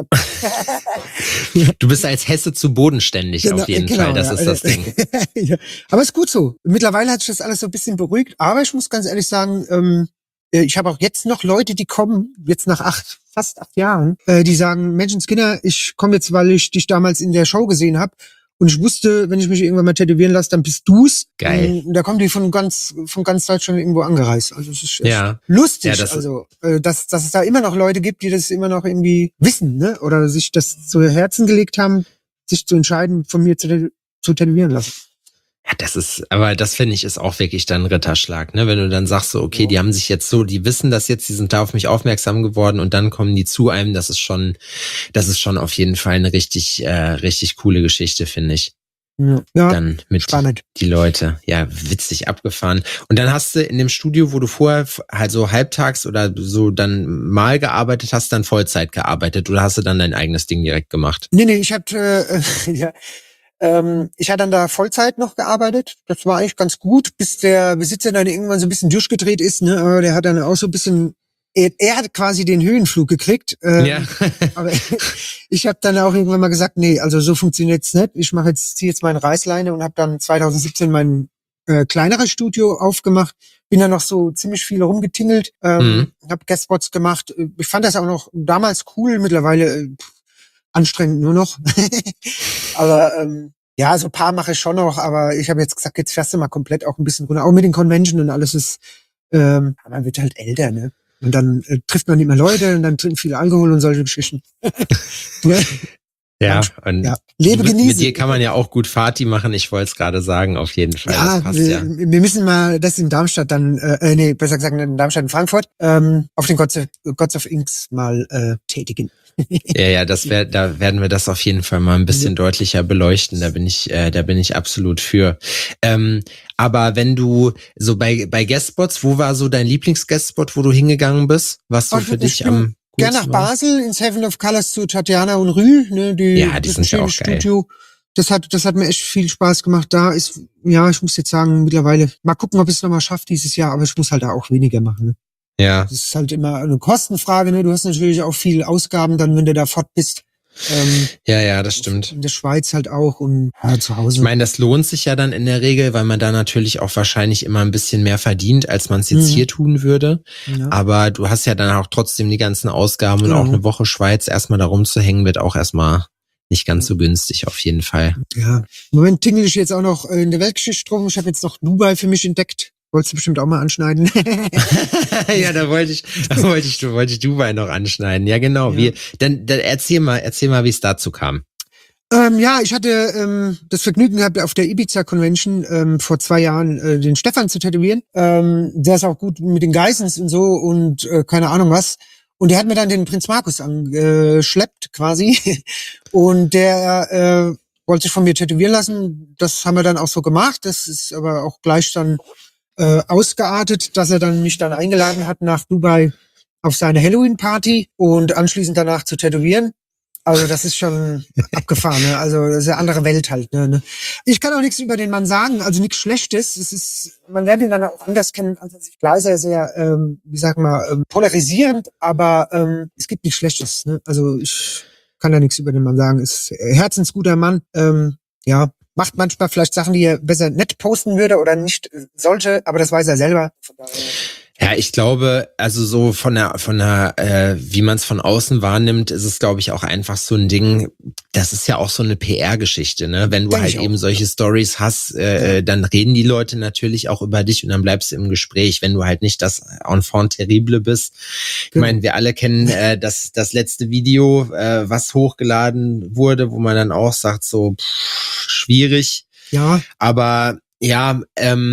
Du bist als Hesse zu bodenständig, genau, auf jeden Fall. Das ist das Ding. Ja. Aber ist gut so. Mittlerweile hat sich das alles so ein bisschen beruhigt. Aber ich muss ganz ehrlich sagen, ich habe auch jetzt noch Leute, die kommen, jetzt nach fast 8 Jahren, die sagen, Menschenskinder, ich komme jetzt, weil ich dich damals in der Show gesehen habe und ich wusste, wenn ich mich irgendwann mal tätowieren lasse, dann bist du's. Geil. Und da kommen die von ganz Deutschland irgendwo angereist. Also es ist echt lustig, dass es da immer noch Leute gibt, die das immer noch irgendwie wissen, ne? Oder sich das zu Herzen gelegt haben, sich zu entscheiden, von mir zu tätowieren lassen. Ja, aber das finde ich ist auch wirklich dann ein Ritterschlag, ne? Wenn du dann sagst so, okay, die haben sich jetzt so, die wissen das jetzt, die sind da auf mich aufmerksam geworden und dann kommen die zu einem, das ist schon auf jeden Fall eine richtig coole Geschichte, finde ich. Ja, dann mit spannend. Die Leute, ja, witzig abgefahren. Und dann hast du in dem Studio, wo du vorher halt so halbtags oder so dann mal gearbeitet hast, dann Vollzeit gearbeitet oder hast du dann dein eigenes Ding direkt gemacht? Nee, ich hatte ich hatte dann da Vollzeit noch gearbeitet. Das war eigentlich ganz gut, bis der Besitzer dann irgendwann so ein bisschen durchgedreht ist. Ne? Aber der hat dann auch so ein bisschen, er hat quasi den Höhenflug gekriegt. Ja. Aber ich habe dann auch irgendwann mal gesagt, nee, also so funktioniert's nicht. Ich ziehe jetzt meine Reißleine und habe dann 2017 mein kleineres Studio aufgemacht. Bin dann noch so ziemlich viel rumgetingelt, habe Guestspots gemacht. Ich fand das auch noch damals cool, mittlerweile anstrengend nur noch. Aber ja, so ein paar mache ich schon noch, aber ich habe jetzt gesagt, jetzt fährst du mal komplett auch ein bisschen runter. Auch mit den Convention und alles ist, man wird halt älter, ne? Und dann trifft man nicht mehr Leute und dann trinkt viel Alkohol und solche Geschichten. Ja, und Lebe genießen. Mit dir kann man ja auch gut Party machen, ich wollte es gerade sagen, auf jeden Fall. Ja, das passt wir müssen mal das in Darmstadt dann, besser gesagt in Darmstadt und Frankfurt, auf den Gods of Inks mal tätigen. Ja, da werden wir das auf jeden Fall mal ein bisschen deutlicher beleuchten. Da bin ich absolut für. Aber wenn du so bei Guestspots, wo war so dein Lieblings-Guestspot, wo du hingegangen bist? Was so für dich am coolsten gern nach Basel ins Heaven of Colors zu Tatjana und Rü, ne? Die sind ja auch Studio. Geil. Das hat mir echt viel Spaß gemacht. Da ist, ja, ich muss jetzt sagen, mittlerweile, mal gucken, ob ich es nochmal schaffe dieses Jahr, aber ich muss halt da auch weniger machen. Ne? Ja. Das ist halt immer eine Kostenfrage, ne? Du hast natürlich auch viel Ausgaben dann, wenn du da fort bist. Ja, das stimmt. In der Schweiz halt auch und zu Hause. Ich meine, das lohnt sich ja dann in der Regel, weil man da natürlich auch wahrscheinlich immer ein bisschen mehr verdient, als man es jetzt hier tun würde. Ja. Aber du hast ja dann auch trotzdem die ganzen Ausgaben und auch eine Woche Schweiz erstmal da rumzuhängen, wird auch erstmal nicht ganz so günstig auf jeden Fall. Ja. Im Moment tingle ich jetzt auch noch in der Weltgeschichte rum. Ich habe jetzt noch Dubai für mich entdeckt. Wolltest du bestimmt auch mal anschneiden. Ja, da wollte ich Dubai noch anschneiden. Ja, genau. Ja. Dann erzähl mal, wie es dazu kam. Ja, ich hatte das Vergnügen gehabt, auf der Ibiza Convention vor 2 Jahren den Stefan zu tätowieren. Der ist auch gut mit den Geissens und so und keine Ahnung was. Und der hat mir dann den Prinz Markus angeschleppt quasi. Und der wollte sich von mir tätowieren lassen. Das haben wir dann auch so gemacht. Das ist aber auch gleich dann ausgeartet, dass er dann mich dann eingeladen hat nach Dubai auf seine Halloween-Party und anschließend danach zu tätowieren. Also das ist schon abgefahren, ne? Also das ist eine andere Welt halt. Ne? Ich kann auch nichts über den Mann sagen, also nichts Schlechtes. Es ist, man lernt ihn dann auch anders kennen, als er sich klar ist, er sehr, wie sag mal, polarisierend, aber es gibt nichts Schlechtes. Ne? Also ich kann da nichts über den Mann sagen. Ist herzensguter Mann. Ja, macht manchmal vielleicht Sachen, die er besser nicht posten würde oder nicht sollte, aber das weiß er selber. Von daher. Ja, ich glaube, also so von der, wie man es von außen wahrnimmt, ist es, glaube ich, auch einfach so ein Ding. Das ist ja auch so eine PR-Geschichte, ne? Wenn du halt eben solche Stories hast, dann reden die Leute natürlich auch über dich und dann bleibst du im Gespräch. Wenn du halt nicht das Enfant terrible bist. Ich meine, wir alle kennen das letzte Video, was hochgeladen wurde, wo man dann auch sagt, so schwierig. Ja. Aber ja,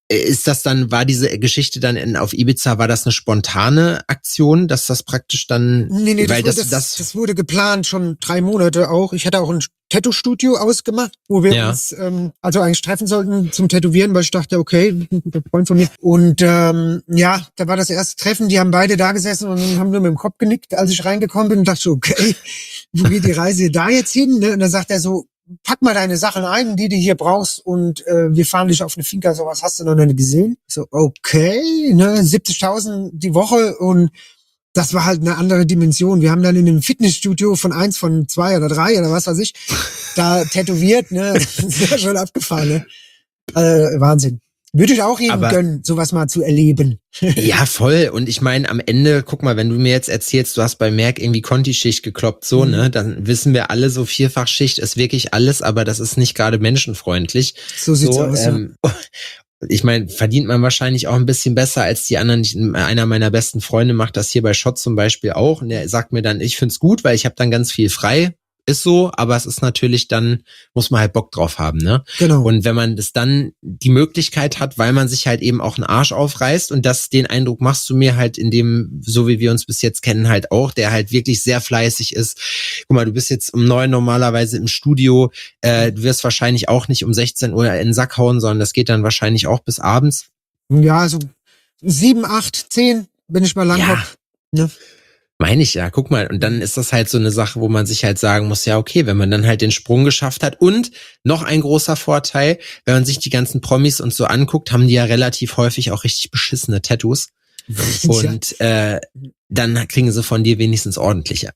ist das dann, war diese Geschichte dann auf Ibiza, war das eine spontane Aktion, dass das praktisch dann... Nee, weil das wurde geplant, schon 3 Monate auch. Ich hatte auch ein Tattoo-Studio ausgemacht, wo wir uns also eigentlich treffen sollten zum Tätowieren, weil ich dachte, okay, ein Freund von mir. Und da war das erste Treffen, die haben beide da gesessen und haben nur mit dem Kopf genickt, als ich reingekommen bin und dachte, okay, wo geht die Reise da jetzt hin? Ne? Und dann sagt er so, pack mal deine Sachen ein, die du hier brauchst und wir fahren dich auf eine Finca, sowas hast du noch nicht gesehen. So, okay, ne, 70.000 die Woche und das war halt eine andere Dimension. Wir haben dann in einem Fitnessstudio von 1, von 2 oder 3 oder was weiß ich, da tätowiert, ne, das war schon abgefahren, ne. Wahnsinn. Würde ich auch jedem gönnen, sowas mal zu erleben. Ja, voll. Und ich meine, am Ende, guck mal, wenn du mir jetzt erzählst, du hast bei Merck irgendwie Conti-Schicht gekloppt, so, ne, dann wissen wir alle, so Vierfachschicht ist wirklich alles, aber das ist nicht gerade menschenfreundlich. So sieht's aus, ja. Ich meine, verdient man wahrscheinlich auch ein bisschen besser als die anderen. Einer meiner besten Freunde macht das hier bei Schott zum Beispiel auch. Und der sagt mir dann, ich find's gut, weil ich habe dann ganz viel frei. Ist so, aber es ist natürlich dann, muss man halt Bock drauf haben, ne? Genau. Und wenn man das dann die Möglichkeit hat, weil man sich halt eben auch einen Arsch aufreißt und den Eindruck machst du mir halt in dem, so wie wir uns bis jetzt kennen, halt auch, der halt wirklich sehr fleißig ist. Guck mal, du bist jetzt um 9 normalerweise im Studio, du wirst wahrscheinlich auch nicht um 16 Uhr in den Sack hauen, sondern das geht dann wahrscheinlich auch bis abends. Ja, so 7, 8, 10, wenn ich mal lang hab, ne? Meine ich ja, guck mal, und dann ist das halt so eine Sache, wo man sich halt sagen muss, ja okay, wenn man dann halt den Sprung geschafft hat und noch ein großer Vorteil, wenn man sich die ganzen Promis und so anguckt, haben die ja relativ häufig auch richtig beschissene Tattoos und dann kriegen sie von dir wenigstens ordentlicher.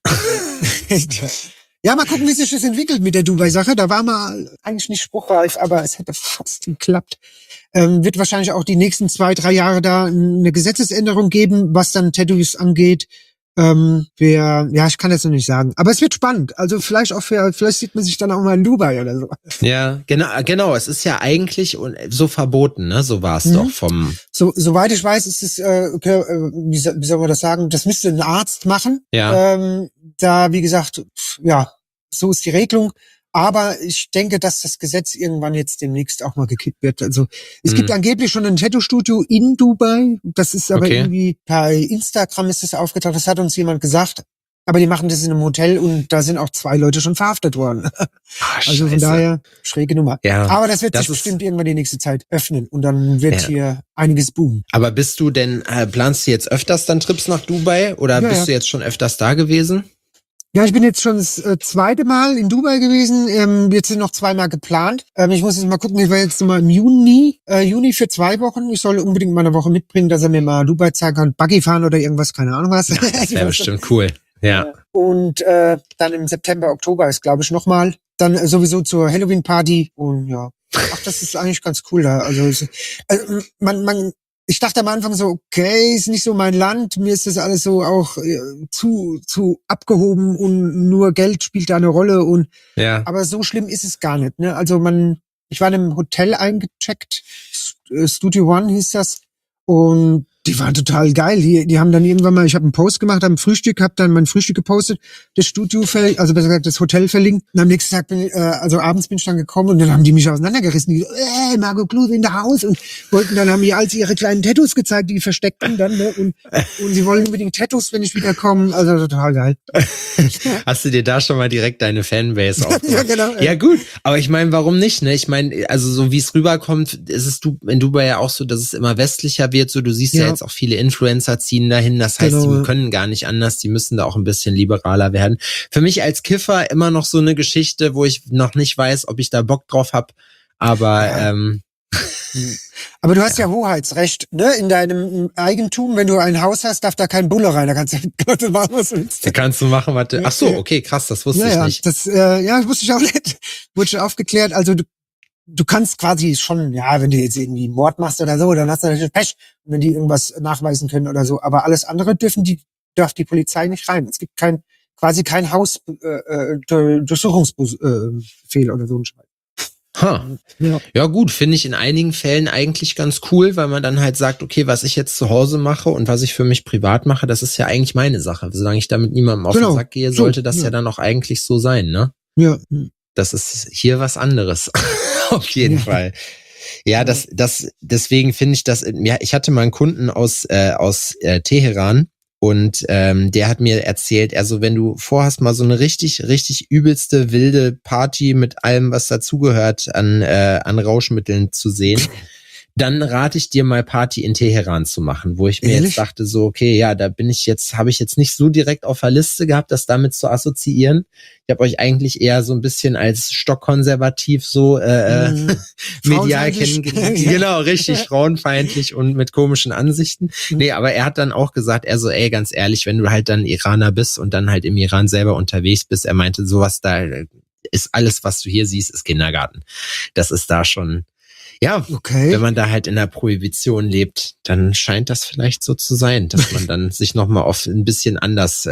Ja, mal gucken, wie sich das entwickelt mit der Dubai-Sache. Da war mal eigentlich nicht spruchreif, aber es hätte fast geklappt. Wird wahrscheinlich auch die nächsten 2, 3 Jahre da eine Gesetzesänderung geben, was dann Tattoos angeht. Ich kann das noch nicht sagen. Aber es wird spannend. Also vielleicht sieht man sich dann auch mal in Dubai oder so. Ja, genau. Es ist ja eigentlich so verboten, ne? So war es doch vom... Soweit ich weiß, ist es, wie soll man das sagen? Das müsste ein Arzt machen. Ja. Da, wie gesagt, ja, so ist die Regelung. Aber ich denke, dass das Gesetz irgendwann jetzt demnächst auch mal gekippt wird. Also es gibt angeblich schon ein Tattoo-Studio in Dubai. Das ist aber irgendwie bei Instagram ist das aufgetaucht. Das hat uns jemand gesagt. Aber die machen das in einem Hotel und da sind auch 2 Leute schon verhaftet worden. Also von daher schräge Nummer. Ja, aber das wird sich bestimmt irgendwann die nächste Zeit öffnen und dann wird hier einiges boomen. Aber bist du denn, planst du jetzt öfters dann Trips nach Dubai oder bist du jetzt schon öfters da gewesen? Ja, ich bin jetzt schon das 2. Mal in Dubai gewesen. Jetzt sind noch 2 Mal geplant. Ich muss jetzt mal gucken, ich war jetzt nochmal im Juni für 2 Wochen. Ich soll unbedingt mal eine Woche mitbringen, dass er mir mal Dubai zeigen kann. Buggy fahren oder irgendwas, keine Ahnung was. Ja, das wäre bestimmt cool. Ja. Und dann im September, Oktober ist, glaube ich, nochmal. Dann sowieso zur Halloween-Party. Und ja, das ist eigentlich ganz cool da. Also ich dachte am Anfang so, okay, ist nicht so mein Land, mir ist das alles so auch zu abgehoben und nur Geld spielt da eine Rolle und aber so schlimm ist es gar nicht, ne? Also ich war in einem Hotel eingecheckt, Studio One hieß das und die waren total geil. Die haben dann irgendwann mal, ich habe einen Post gemacht, habe dann mein Frühstück gepostet, das Studio, also besser gesagt das Hotel verlinkt. Und am nächsten Tag abends bin ich dann gekommen und dann haben die mich auseinandergerissen. Die so, Margot Klose in der Haus und haben mir als ihre kleinen Tattoos gezeigt, die versteckten dann, ne? Und sie wollen unbedingt Tattoos, wenn ich wiederkomme. Also total geil. Hast du dir da schon mal direkt deine Fanbase aufgebaut? Ja, genau. Ja gut, aber ich meine, warum nicht, ne? Ich meine, also so wie es rüberkommt, ist es in Dubai ja auch so, dass es immer westlicher wird, so du siehst ja jetzt auch viele Influencer ziehen dahin, das heißt, die können gar nicht anders, die müssen da auch ein bisschen liberaler werden. Für mich als Kiffer immer noch so eine Geschichte, wo ich noch nicht weiß, ob ich da Bock drauf habe, aber aber du hast ja Hoheitsrecht, ne? In deinem Eigentum, wenn du ein Haus hast, darf da kein Bulle rein, da kannst du machen, was du willst. Da kannst du machen, was du... Ach so, okay, krass, das wusste ich nicht. Das wusste ich auch nicht. Wurde schon aufgeklärt, also du kannst quasi schon, wenn du jetzt irgendwie Mord machst oder so, dann hast du natürlich Pech, wenn die irgendwas nachweisen können oder so. Aber alles andere darf die Polizei nicht rein. Es gibt quasi kein Durchsuchungsbefehl oder so ein Scheiß. Ja gut, finde ich in einigen Fällen eigentlich ganz cool, weil man dann halt sagt, okay, was ich jetzt zu Hause mache und was ich für mich privat mache, das ist ja eigentlich meine Sache. Solange ich da mit niemandem auf den Sack gehe, sollte das ja dann auch eigentlich so sein, ne? Ja. Das ist hier was anderes. Auf jeden Fall. Ja, deswegen finde ich das, ja, ich hatte mal einen Kunden aus Teheran und der hat mir erzählt, also wenn du vorhast, mal so eine richtig, richtig übelste, wilde Party mit allem, was dazugehört an Rauschmitteln zu sehen, dann rate ich dir mal Party in Teheran zu machen, wo ich mir Ehrlich? jetzt dachte so, okay, ja, habe ich jetzt nicht so direkt auf der Liste gehabt, das damit zu assoziieren. Ich habe euch eigentlich eher so ein bisschen als stockkonservativ so medial kennengelernt. Genau, richtig frauenfeindlich und mit komischen Ansichten. Nee, aber er hat dann auch gesagt, er so, ey, ganz ehrlich, wenn du halt dann Iraner bist und dann halt im Iran selber unterwegs bist, er meinte, sowas da ist alles, was du hier siehst, ist Kindergarten. Das ist da schon. Ja, okay. Wenn man da halt in der Prohibition lebt, dann scheint das vielleicht so zu sein, dass man dann sich nochmal auf ein bisschen anders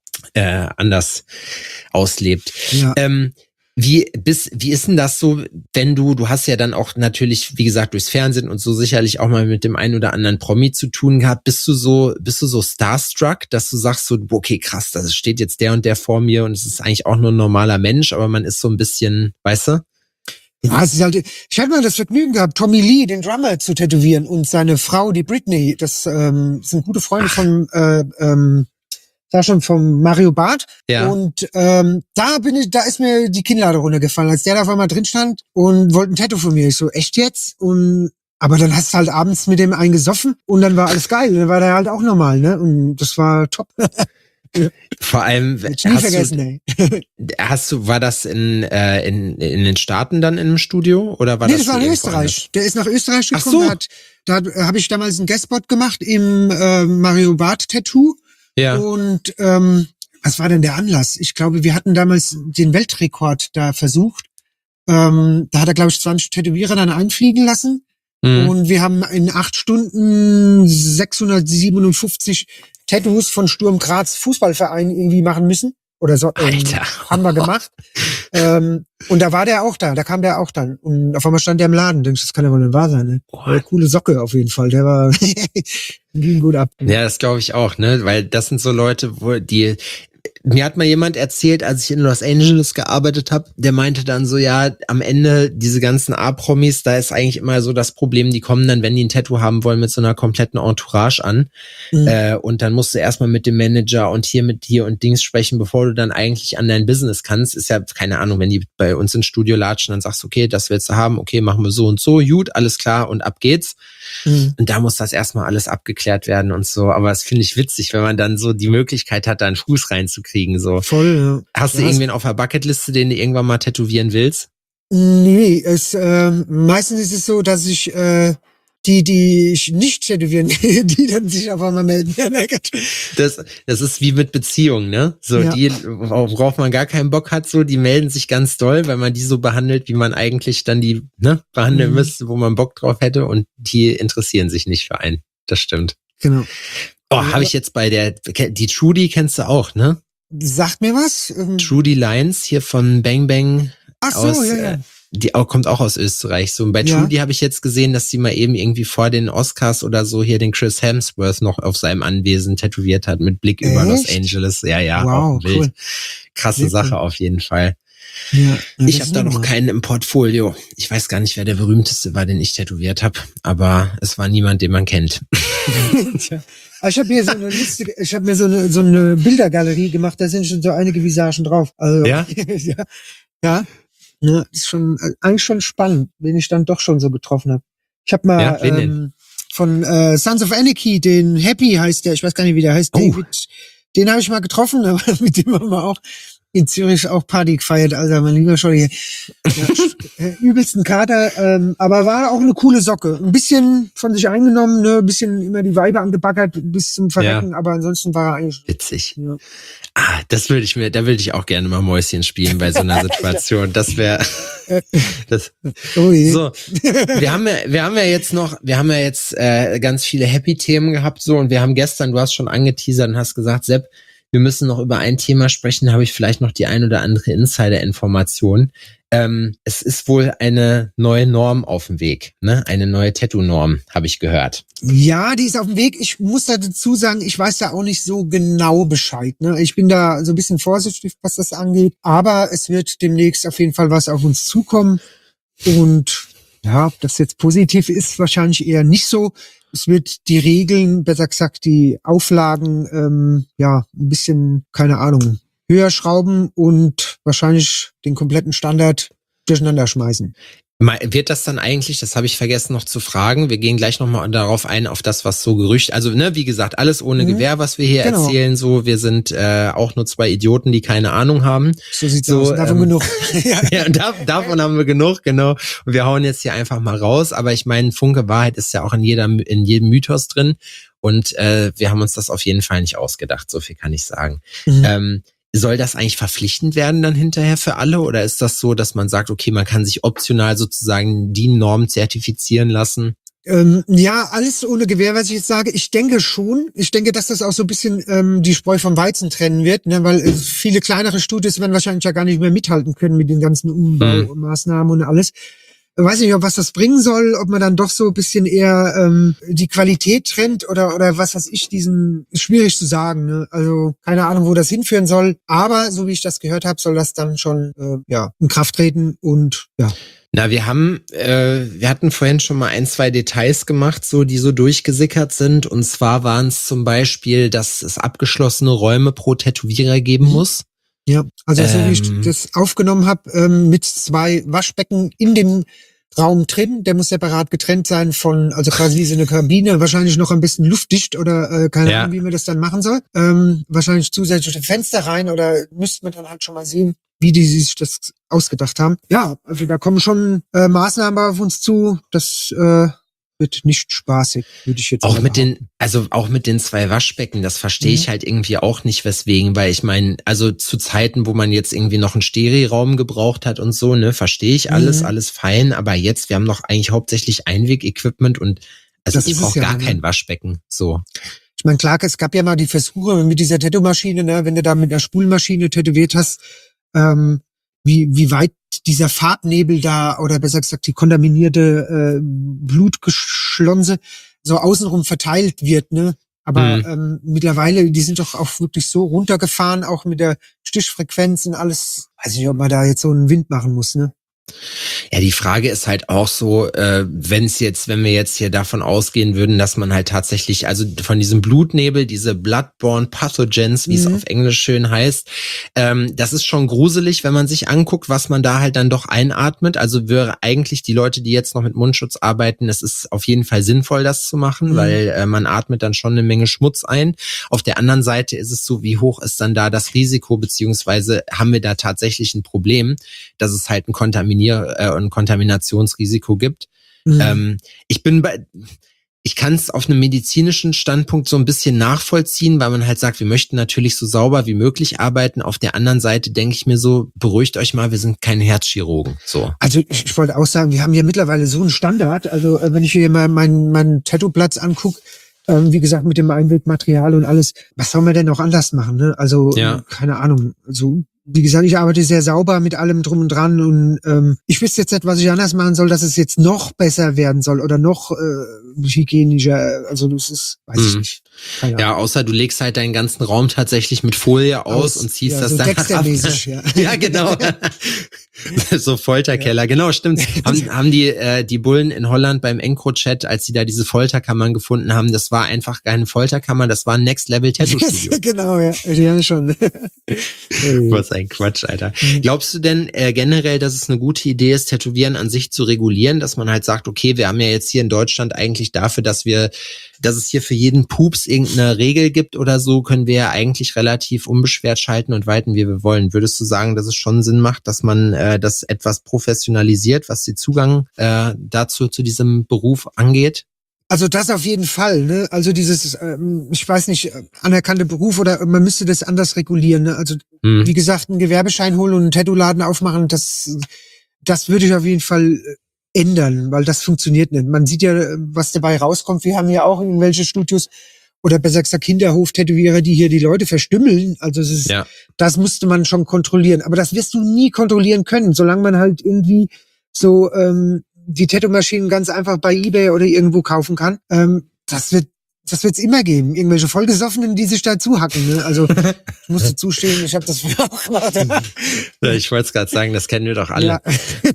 auslebt. Ja. Wie ist denn das so, wenn du hast ja dann auch natürlich, wie gesagt, durchs Fernsehen und so sicherlich auch mal mit dem einen oder anderen Promi zu tun gehabt. Bist du so starstruck, dass du sagst so, okay, krass, da steht jetzt der und der vor mir und es ist eigentlich auch nur ein normaler Mensch, aber man ist so ein bisschen, weißt du? Ja, es ist halt, ich hatte mal das Vergnügen gehabt, Tommy Lee, den Drummer, zu tätowieren und seine Frau, die Britney, das sind gute Freunde von vom Mario Barth. Ja. Und da ist mir die Kinnlade runtergefallen, als der da auf einmal drin stand und wollte ein Tattoo von mir. Ich so, echt jetzt? Aber dann hast du halt abends mit dem einen gesoffen und dann war alles geil. Dann war der halt auch normal, ne? Und das war top. Vor allem, war das in den Staaten dann im Studio oder war das war in Österreich. Der ist nach Österreich gekommen. Ach so. Da habe ich damals einen Guestspot gemacht im Mario Barth Tattoo. Ja. Und was war denn der Anlass? Ich glaube, wir hatten damals den Weltrekord da versucht. Da hat er, glaube ich, 20 Tätowierer dann einfliegen lassen. Mhm. Und wir haben in 8 Stunden 657 Tattoos von Sturm Graz Fußballverein irgendwie machen müssen. Oder so. Alter. Haben wir gemacht. Und da war der auch da kam der auch dann. Und auf einmal stand der im Laden. Denkst du, das kann ja wohl nicht wahr sein, ne? Coole Socke auf jeden Fall. Der war ging gut ab. Ja, das glaube ich auch, ne? Weil das sind so Leute, mir hat mal jemand erzählt, als ich in Los Angeles gearbeitet habe, der meinte dann so, ja, am Ende diese ganzen A-Promis, da ist eigentlich immer so das Problem, die kommen dann, wenn die ein Tattoo haben wollen, mit so einer kompletten Entourage an. Mhm. Und dann musst du erstmal mit dem Manager und hier mit dir und Dings sprechen, bevor du dann eigentlich an dein Business kannst. Ist ja, keine Ahnung, wenn die bei uns ins Studio latschen, dann sagst du, okay, das willst du haben, okay, machen wir so und so, gut, alles klar und ab geht's. Mhm. Und da muss das erstmal alles abgeklärt werden und so. Aber das finde ich witzig, wenn man dann so die Möglichkeit hat, da einen Fuß reinzukriegen. So. Voll, ja. Hast du irgendwen auf der Bucketliste, den du irgendwann mal tätowieren willst? Nee, meistens ist es so, dass ich die ich nicht tätowieren, die dann sich auf einmal melden. Das ist wie mit Beziehungen, ne? So, ja. Die, worauf man gar keinen Bock hat, so, die melden sich ganz doll, weil man die so behandelt, wie man eigentlich dann die, behandeln müsste, wo man Bock drauf hätte, und die interessieren sich nicht für einen. Das stimmt. Genau. Oh, habe ich jetzt die Trudy kennst du auch, ne? Sagt mir was? Trudy Lyons hier von Bang Bang. Ach so, ja. Die kommt auch aus Österreich. So, und bei Trudy habe ich jetzt gesehen, dass sie mal eben irgendwie vor den Oscars oder so hier den Chris Hemsworth noch auf seinem Anwesen tätowiert hat mit Blick über Los Angeles. Ja, wow, auch wild. Cool. Krasse Sache auf jeden Fall. Ja, ich habe da noch keinen im Portfolio. Ich weiß gar nicht, wer der berühmteste war, den ich tätowiert habe, aber es war niemand, den man kennt. Ich habe mir so eine Liste, ich habe mir so eine Bildergalerie gemacht, da sind schon so einige Visagen drauf. Also, ja? Ja, ist schon eigentlich schon spannend, wen ich dann doch schon so getroffen habe. Ich habe mal von Sons of Anarchy, den Happy heißt der, ich weiß gar nicht, wie der heißt, David, den habe ich mal getroffen, aber mit dem haben wir auch in Zürich auch Party gefeiert, also mein lieber Scholli. Übelsten Kater, aber war auch eine coole Socke. Ein bisschen von sich eingenommen, ne, ein bisschen immer die Weibe angebackert bis zum Verrecken, aber ansonsten war er eigentlich witzig. Ja. Da würde ich auch gerne mal Mäuschen spielen bei so einer Situation. Das wäre das. Oh je. So. Wir haben ja jetzt ganz viele Happy-Themen gehabt, so, und wir haben gestern, du hast schon angeteasert und hast gesagt, Sepp, wir müssen noch über ein Thema sprechen, da habe ich vielleicht noch die ein oder andere Insider-Information. Es ist wohl eine neue Norm auf dem Weg, ne? Eine neue Tattoo-Norm, habe ich gehört. Ja, die ist auf dem Weg. Ich muss da dazu sagen, ich weiß da auch nicht so genau Bescheid, ne? Ich bin da so ein bisschen vorsichtig, was das angeht. Aber es wird demnächst auf jeden Fall was auf uns zukommen. Und Ja, ob das jetzt positiv ist, wahrscheinlich eher nicht so. Es wird die Regeln, besser gesagt die Auflagen, ein bisschen, keine Ahnung, höher schrauben und wahrscheinlich den kompletten Standard durcheinander schmeißen. Wird das dann eigentlich, das habe ich vergessen noch zu fragen, wir gehen gleich nochmal darauf ein, auf das, was so also ne, wie gesagt, alles ohne Gewehr, was wir hier erzählen, so, wir sind auch nur zwei Idioten, die keine Ahnung haben. So sieht's aus, davon genug. Ja, davon haben wir genug, genau. Und wir hauen jetzt hier einfach mal raus, aber ich meine, Funke Wahrheit ist ja auch in jedem Mythos drin und wir haben uns das auf jeden Fall nicht ausgedacht, so viel kann ich sagen. Soll das eigentlich verpflichtend werden dann hinterher für alle oder ist das so, dass man sagt, okay, man kann sich optional sozusagen die Norm zertifizieren lassen? Ja, alles ohne Gewehr, was ich jetzt sage. Ich denke schon. Ich denke, dass das auch so ein bisschen die Spreu vom Weizen trennen wird, ne? Weil viele kleinere Studios werden wahrscheinlich ja gar nicht mehr mithalten können mit den ganzen Umbaumaßnahmen und alles. Ich weiß nicht, ob was das bringen soll, ob man dann doch so ein bisschen eher die Qualität trennt oder was weiß ich, ist schwierig zu sagen. Ne? Also keine Ahnung, wo das hinführen soll. Aber so wie ich das gehört habe, soll das dann schon in Kraft treten und ja. Na, wir hatten vorhin schon mal 1, 2 Details gemacht, so die so durchgesickert sind. Und zwar waren es zum Beispiel, dass es abgeschlossene Räume pro Tätowierer geben muss. Ja, also so wie ich das aufgenommen habe, mit 2 Waschbecken in dem Raum drin, der muss separat getrennt sein von, also quasi wie so eine Kabine, wahrscheinlich noch ein bisschen luftdicht oder keine Ahnung, wie man das dann machen soll. Wahrscheinlich zusätzliche Fenster rein oder müsste man dann halt schon mal sehen, wie die sich das ausgedacht haben. Ja, also da kommen schon Maßnahmen auf uns zu, das wird nicht spaßig, würde ich jetzt auch mal mit auch mit den 2 Waschbecken, das verstehe ich halt irgendwie auch nicht, weswegen, weil ich meine, also zu Zeiten, wo man jetzt irgendwie noch einen Stereoraum gebraucht hat und so, ne, verstehe ich alles fein, aber jetzt, wir haben noch eigentlich hauptsächlich Einweg-Equipment und also ich brauche gar kein Waschbecken, so. Ich meine, klar, es gab ja mal die Versuche mit dieser Tattoo-Maschine, ne, wenn du da mit einer Spulmaschine tätowiert hast, wie weit dieser Farbnebel da, oder besser gesagt die kontaminierte Blutgeschlonse so außenrum verteilt wird, ne? Aber mittlerweile, die sind doch auch wirklich so runtergefahren, auch mit der Stichfrequenz und alles. Weiß nicht, ob man da jetzt so einen Wind machen muss, ne? Ja, die Frage ist halt auch so, wenn wir jetzt hier davon ausgehen würden, dass man halt tatsächlich, also von diesem Blutnebel, diese Bloodborne Pathogens, wie es auf Englisch schön heißt, das ist schon gruselig, wenn man sich anguckt, was man da halt dann doch einatmet. Also wäre eigentlich die Leute, die jetzt noch mit Mundschutz arbeiten, es ist auf jeden Fall sinnvoll, das zu machen, weil man atmet dann schon eine Menge Schmutz ein. Auf der anderen Seite ist es so, wie hoch ist dann da das Risiko, beziehungsweise haben wir da tatsächlich ein Problem, dass es halt ein Kontaminationsrisiko gibt. Ich kann es auf einem medizinischen Standpunkt so ein bisschen nachvollziehen, weil man halt sagt, wir möchten natürlich so sauber wie möglich arbeiten. Auf der anderen Seite denke ich mir so, beruhigt euch mal, wir sind keine Herzchirurgen. So. Also ich wollte auch sagen, wir haben hier mittlerweile so einen Standard. Also wenn ich hier mal meinen Tattoo-Platz angucke, wie gesagt, mit dem Einwegmaterial und alles, was soll man denn noch anders machen? Ne? Also keine Ahnung. Also wie gesagt, ich arbeite sehr sauber mit allem drum und dran und ich wüsste jetzt nicht, was ich anders machen soll, dass es jetzt noch besser werden soll oder noch hygienischer. Also das ist, weiß ich nicht. Ja, außer du legst halt deinen ganzen Raum tatsächlich mit Folie aus und ziehst das so dann ab. Ja, genau. So Folterkeller, genau, stimmt. Haben die Bullen in Holland beim EncroChat, als sie da diese Folterkammern gefunden haben, das war einfach keine Folterkammer, das war ein Next-Level-Tattoo-Studio. Genau, ja, die haben schon. Was ein Quatsch, Alter. Glaubst du denn generell, dass es eine gute Idee ist, Tätowieren an sich zu regulieren, dass man halt sagt, okay, wir haben ja jetzt hier in Deutschland eigentlich dafür, dass es hier für jeden Pups irgendeine Regel gibt oder so, können wir ja eigentlich relativ unbeschwert schalten und walten, wie wir wollen. Würdest du sagen, dass es schon Sinn macht, dass man das etwas professionalisiert, was den Zugang dazu zu diesem Beruf angeht? Also das auf jeden Fall, ne? Also dieses, ich weiß nicht, anerkannte Beruf oder man müsste das anders regulieren, ne? Also wie gesagt, einen Gewerbeschein holen und einen Tattoo-Laden aufmachen, das würde ich auf jeden Fall ändern, weil das funktioniert nicht. Man sieht ja, was dabei rauskommt. Wir haben ja auch irgendwelche Studios oder besser gesagt Hinterhof-Tätowierer, die hier die Leute verstümmeln. Also das musste man schon kontrollieren. Aber das wirst du nie kontrollieren können, solange man halt irgendwie so die Tattoo-Maschinen ganz einfach bei eBay oder irgendwo kaufen kann. Das wird das wird's immer geben. Irgendwelche Vollgesoffenen, die sich da zuhacken. Ne? Also ich musste zustehen, ich habe das früher auch gemacht. Ja, ich wollte es gerade sagen, das kennen wir doch alle. Ja.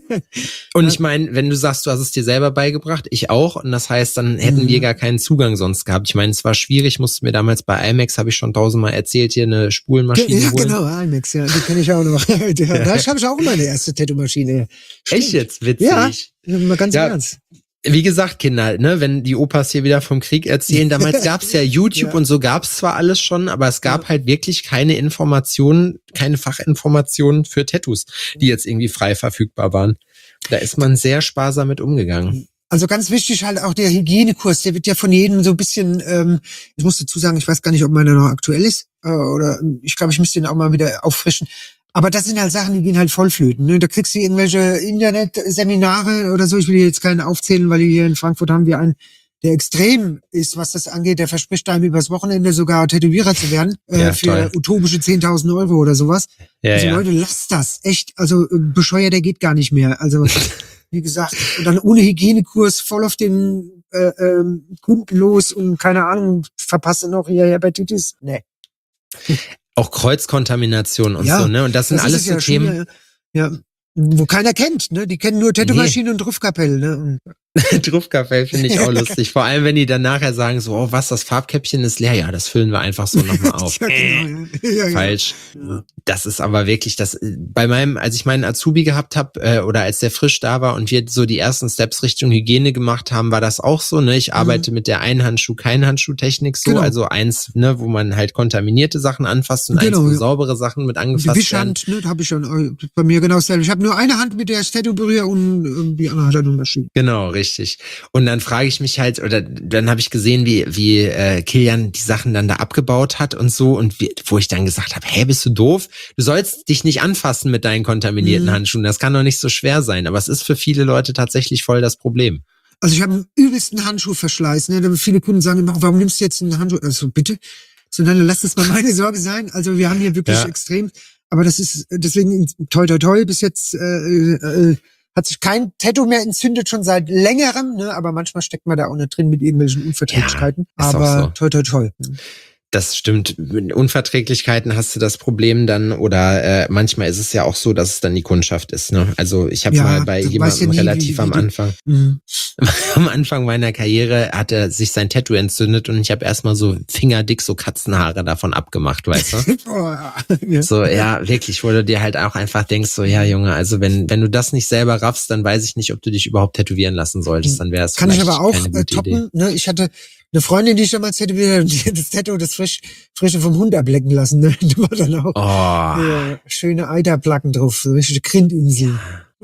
Und ich meine, wenn du sagst, du hast es dir selber beigebracht, ich auch. Und das heißt, dann hätten wir gar keinen Zugang sonst gehabt. Ich meine, es war schwierig, musste mir damals bei IMAX, habe ich schon 1000-mal erzählt, hier eine Spulenmaschine Ja, holen. genau, IMAX, ja, die kenne ich auch noch. Da habe ich auch meine erste Tattoo-Maschine. Echt jetzt? Witzig. Ja, mal ganz Ja. ernst. Wie gesagt, Kinder, ne, wenn die Opas hier wieder vom Krieg erzählen, damals gab's ja YouTube Ja. und so gab's zwar alles schon, aber es gab halt wirklich keine Informationen, keine Fachinformationen für Tattoos, die jetzt irgendwie frei verfügbar waren. Da ist man sehr sparsam mit umgegangen. Also ganz wichtig halt auch der Hygienekurs, der wird ja von jedem so ein bisschen, ich muss dazu sagen, ich weiß gar nicht, ob meiner noch aktuell ist, oder ich glaube, ich müsste ihn auch mal wieder auffrischen. Aber das sind halt Sachen, die gehen halt voll flöten. Ne? Da kriegst du irgendwelche Internetseminare oder so. Ich will jetzt keinen aufzählen, weil hier in Frankfurt haben wir einen, der extrem ist, was das angeht. Der verspricht einem übers Wochenende sogar Tätowierer zu werden Ja, für toll. utopische 10.000 € oder sowas. Ja, Also ja. Leute, lasst das. Echt, also bescheuert, der geht gar nicht mehr. Also wie gesagt, und dann ohne Hygienekurs voll auf den Kunden los und keine Ahnung, verpasse noch hier Hepatitis. Nee. Auch Kreuzkontamination und Ja, so, ne? Und das sind ist alles es so ja schon Themen. wieder, ja, wo keiner kennt, ne? Die kennen nur Tattoo-Maschinen und Rüffkapelle, ne? Und Druffkaffee finde ich auch lustig. Vor allem, wenn die dann nachher sagen so, oh, was, das Farbkäppchen ist leer. Ja, das füllen wir einfach so nochmal auf. Ja, genau, ja. Falsch. Ja. Das ist aber wirklich das, bei meinem, als ich meinen Azubi gehabt habe, oder als der frisch da war und wir so die ersten Steps Richtung Hygiene gemacht haben, war das auch so, ne? Ich arbeite mit der Ein-Handschuh-Kein-Handschuh-Technik so, Genau. also eins, ne, wo man halt kontaminierte Sachen anfasst und Genau, eins, wo ja. saubere Sachen mit Die angefasst werden. Wischhand, ne, habe ich schon bei mir genau dasselbe. Ich habe nur eine Hand, mit der ich Tattoo berühre und die andere hat eine Maschine. Genau, richtig. Und dann frage ich mich halt, oder dann habe ich gesehen, wie Kilian die Sachen dann da abgebaut hat und so, und wo ich dann gesagt habe, hä, bist du doof? Du sollst dich nicht anfassen mit deinen kontaminierten Handschuhen. Das kann doch nicht so schwer sein. Aber es ist für viele Leute tatsächlich voll das Problem. Also ich habe einen übelsten Handschuhverschleiß, ne? Da viele Kunden sagen immer, warum nimmst du jetzt einen Handschuh? Also bitte, sondern lass das mal meine Sorge sein. Also wir haben hier wirklich extrem, aber das ist deswegen toi toi toi bis jetzt hat sich kein Tattoo mehr entzündet, schon seit längerem, ne? Aber manchmal steckt man da auch nicht drin mit irgendwelchen Unverträglichkeiten. Ja, ist auch aber so. toi toi toi. Das stimmt. Mit Unverträglichkeiten hast du das Problem dann, oder manchmal ist es ja auch so, dass es dann die Kundschaft ist. Ne? Also ich habe Ja, mal bei du weißt jemandem ja nie, relativ wie am die- Anfang, am Anfang meiner Karriere hat er sich sein Tattoo entzündet und ich habe erstmal so fingerdick so Katzenhaare davon abgemacht, weißt du? Boah, ja. So, ja, wirklich, wo du dir halt auch einfach denkst, so, ja, Junge, also wenn du das nicht selber raffst, dann weiß ich nicht, ob du dich überhaupt tätowieren lassen solltest, dann wäre es Kann ich vielleicht aber auch keine gute toppen. Ne? Ich hatte eine Freundin, die ich damals tätowiert hat, die hat das Tattoo, das Frische vom Hund ablecken lassen. Ne? Da war dann auch Oh, schöne Eiterplacken drauf, so richtige Grindinsel.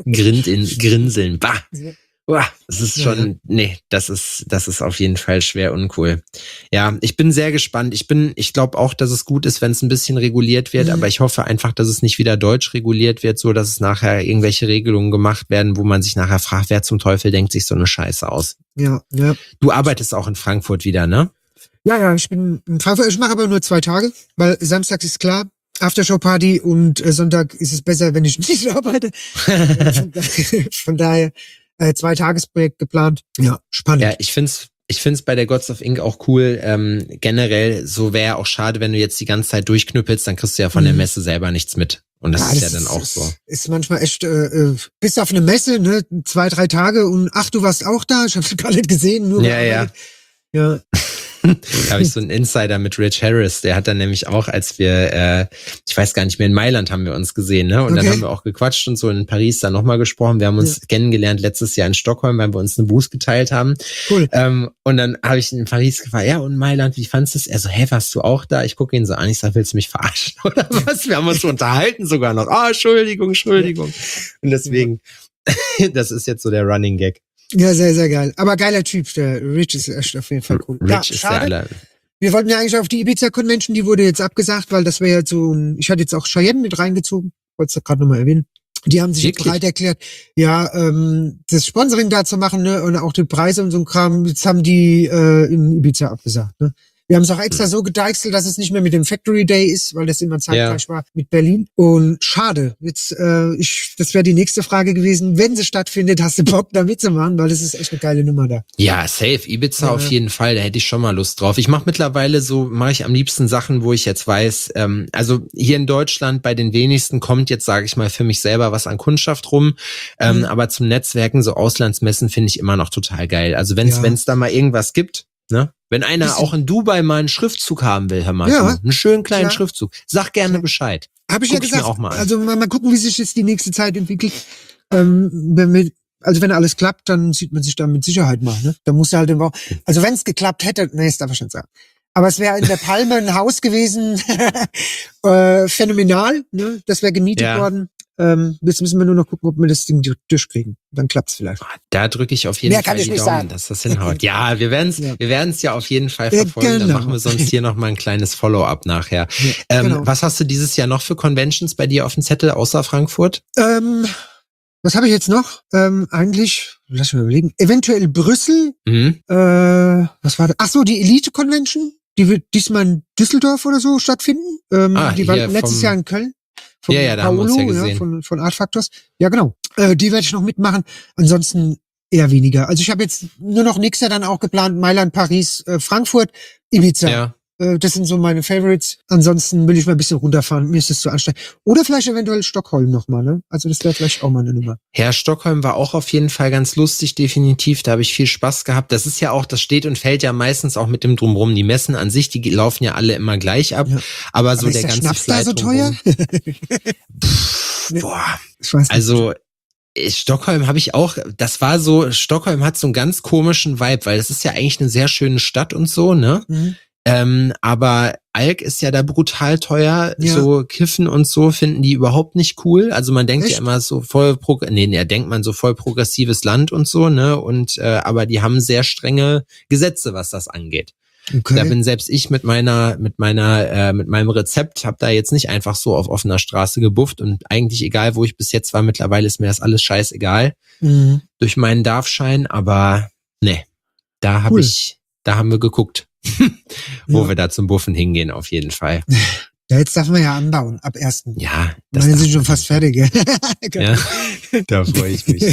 Grinseln, bah. Ja. Uah, das ist schon, nee, das ist auf jeden Fall schwer uncool. Ja, ich bin sehr gespannt. Ich glaube auch, dass es gut ist, wenn es ein bisschen reguliert wird, aber ich hoffe einfach, dass es nicht wieder deutsch reguliert wird, so dass es nachher irgendwelche Regelungen gemacht werden, wo man sich nachher fragt, wer zum Teufel denkt sich so eine Scheiße aus. Ja. Du arbeitest auch in Frankfurt wieder, ne? Ja, ich bin in Frankfurt. Ich mache aber nur 2 Tage, weil Samstag ist klar, Aftershow-Party und Sonntag ist es besser, wenn ich nicht arbeite. Von daher 2-Tages-Projekt geplant. Ja, spannend. Ja, ich find's bei der Gods of Ink auch cool. Generell, so wäre auch schade, wenn du jetzt die ganze Zeit durchknüppelst, dann kriegst du ja von der Messe selber nichts mit. Und das ist ja dann auch so. Ist manchmal echt, bist auf eine Messe, ne, 2-3 Tage und ach, du warst auch da, ich hab's gar nicht gesehen, nur Ja. Ja. Da habe ich so einen Insider mit Rich Harris, der hat dann nämlich auch, als wir, ich weiß gar nicht mehr, in Mailand haben wir uns gesehen, ne? Und dann haben wir auch gequatscht und so in Paris dann nochmal gesprochen. Wir haben uns kennengelernt letztes Jahr in Stockholm, weil wir uns eine Booth geteilt haben. Cool. Und dann habe ich ihn in Paris gefragt, ja, und Mailand, wie fandest du es? Er so, hä, warst du auch da? Ich gucke ihn so an, ich sag, willst du mich verarschen oder was? Wir haben uns so unterhalten sogar noch. Ah, Entschuldigung. Und deswegen, das ist jetzt so der Running Gag. Ja, sehr, sehr geil. Aber geiler Typ, der Rich ist echt auf jeden Fall cool. Rich ist der aller. Wir wollten ja eigentlich auf die Ibiza Convention, die wurde jetzt abgesagt, weil das wäre jetzt so ich hatte jetzt auch Cheyenne mit reingezogen, wollte es gerade nochmal erwähnen. Die haben sich jetzt bereit erklärt, ja, das Sponsoring da zu machen, ne, und auch die Preise und so ein Kram, jetzt haben die in Ibiza abgesagt, ne. Wir haben es auch extra so gedeichselt, dass es nicht mehr mit dem Factory Day ist, weil das immer zeitgleich war mit Berlin. Und schade. Jetzt, das wäre die nächste Frage gewesen. Wenn sie stattfindet, hast du Bock, da mitzumachen, weil das ist echt eine geile Nummer da. Ja, safe. Ibiza auf jeden Fall. Da hätte ich schon mal Lust drauf. Ich mache mittlerweile mache ich am liebsten Sachen, wo ich jetzt weiß, also hier in Deutschland bei den wenigsten kommt jetzt, sage ich mal, für mich selber was an Kundschaft rum. Aber zum Netzwerken, so Auslandsmessen finde ich immer noch total geil. Also wenn es da mal irgendwas gibt, ne? Wenn einer auch in Dubai mal einen Schriftzug haben will, Herr Martin, einen schönen kleinen Schriftzug, sag gerne Bescheid. Habe ich Guck ja gesagt. Ich mir auch mal an. Also mal gucken, wie sich jetzt die nächste Zeit entwickelt. Wenn alles klappt, dann sieht man sich da mit Sicherheit mal. Ne? Da muss halt also wenn es geklappt hätte, das darf ich schon sagen. Aber es wäre in der Palme ein Haus gewesen, phänomenal. Ne? Das wäre gemietet worden. Jetzt müssen wir nur noch gucken, ob wir das Ding durchkriegen. Dann klappt's vielleicht. Da drücke ich auf jeden Fall die Daumen, dass das hinhaut. Ja, wir werden's ja auf jeden Fall verfolgen. Dann machen wir sonst hier noch mal ein kleines Follow-up nachher. Ja, was hast du dieses Jahr noch für Conventions bei dir auf dem Zettel, außer Frankfurt? Was habe ich jetzt noch? Eigentlich, lass mich mal überlegen. Eventuell Brüssel. Was war das? Ach so, die Elite-Convention. Die wird diesmal in Düsseldorf oder so stattfinden. Die war letztes Jahr in Köln. Da haben wir uns ja gesehen. Von Art Factors. Ja, genau. Die werde ich noch mitmachen. Ansonsten eher weniger. Also ich habe jetzt nur noch nächstes Jahr dann auch geplant. Mailand, Paris, Frankfurt, Ibiza. Ja. Das sind so meine Favorites. Ansonsten will ich mal ein bisschen runterfahren. Mir ist das zu anstrengend. Oder vielleicht eventuell Stockholm nochmal, ne? Also das wäre vielleicht auch mal eine Nummer. Ja, Stockholm war auch auf jeden Fall ganz lustig, definitiv. Da habe ich viel Spaß gehabt. Das ist ja auch, das steht und fällt ja meistens auch mit dem Drumrum. Die Messen an sich, die laufen ja alle immer gleich ab. Ja. Aber so der ganze Schnaps da so teuer? Boah. Ich weiß nicht. Also Stockholm habe ich auch, Stockholm hat so einen ganz komischen Vibe, weil das ist ja eigentlich eine sehr schöne Stadt und so, ne? Aber Alk ist ja da brutal teuer, so Kiffen und so finden die überhaupt nicht cool. Also man denkt ja immer so denkt man so voll progressives Land und so, ne? Und aber die haben sehr strenge Gesetze, was das angeht. Okay. Da bin selbst ich mit meinem Rezept, habe da jetzt nicht einfach so auf offener Straße gebufft und eigentlich egal, wo ich bis jetzt war, mittlerweile ist mir das alles scheißegal durch meinen Darfschein, aber da haben wir geguckt. Wo wir da zum Buffen hingehen, auf jeden Fall. Ja, jetzt darf man ja anbauen, ab 1. Ja. Meine sind schon fast fertig. Ja, da freue ich mich.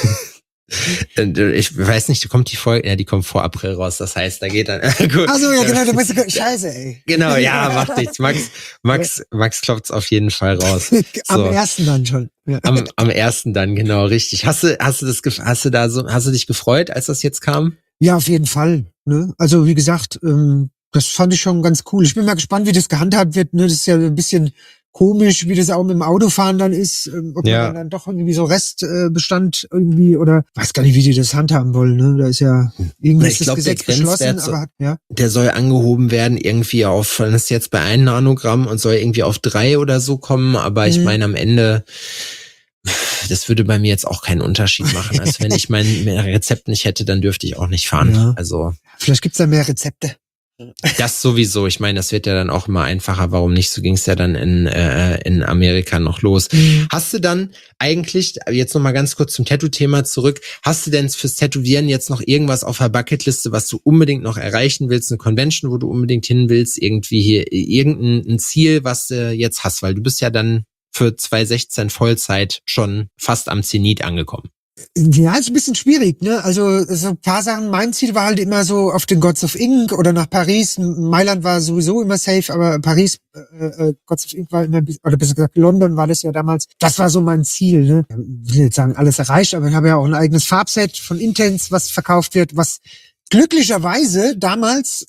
Ich weiß nicht, kommt die Folge, die kommt vor April raus, das heißt, da geht dann, gut. Ach so, ja, genau, du bist scheiße, ey. Genau, ja, macht nichts. Max klopft's auf jeden Fall raus. Am 1. dann schon. Ja. Am 1. dann, genau, richtig. Hast du dich gefreut, als das jetzt kam? Ja, auf jeden Fall. Ne? Also wie gesagt, das fand ich schon ganz cool. Ich bin mal gespannt, wie das gehandhabt wird. Ne? Das ist ja ein bisschen komisch, wie das auch mit dem Autofahren dann ist. Ob man dann doch irgendwie so Restbestand irgendwie oder weiß gar nicht, wie die das handhaben wollen. Ne? Da ist ja irgendwie das Gesetz beschlossen. Aber der soll angehoben werden irgendwie auf, das ist jetzt bei 1 Nanogramm und soll irgendwie auf 3 oder so kommen. Aber ich meine am Ende... Das würde bei mir jetzt auch keinen Unterschied machen. Also wenn ich mein Rezept nicht hätte, dann dürfte ich auch nicht fahren. Ja. Also vielleicht gibt's da mehr Rezepte. Das sowieso. Ich meine, das wird ja dann auch immer einfacher. Warum nicht? So ging's ja dann in Amerika noch los. Hast du dann eigentlich, jetzt noch mal ganz kurz zum Tattoo-Thema zurück, hast du denn fürs Tätowieren jetzt noch irgendwas auf der Bucketliste, was du unbedingt noch erreichen willst? Eine Convention, wo du unbedingt hin willst? Irgendwie hier irgendein Ziel, was du jetzt hast? Weil du bist ja dann für 2016 Vollzeit schon fast am Zenit angekommen. Ja, ist ein bisschen schwierig, ne? Also so ein paar Sachen, mein Ziel war halt immer so auf den Gods of Ink oder nach Paris. Mailand war sowieso immer safe, aber Paris, Gods of Ink war immer, oder besser gesagt London war das ja damals. Das war so mein Ziel, ne? Ich will jetzt sagen, alles erreicht, aber ich habe ja auch ein eigenes Farbset von Intense, was verkauft wird, was glücklicherweise damals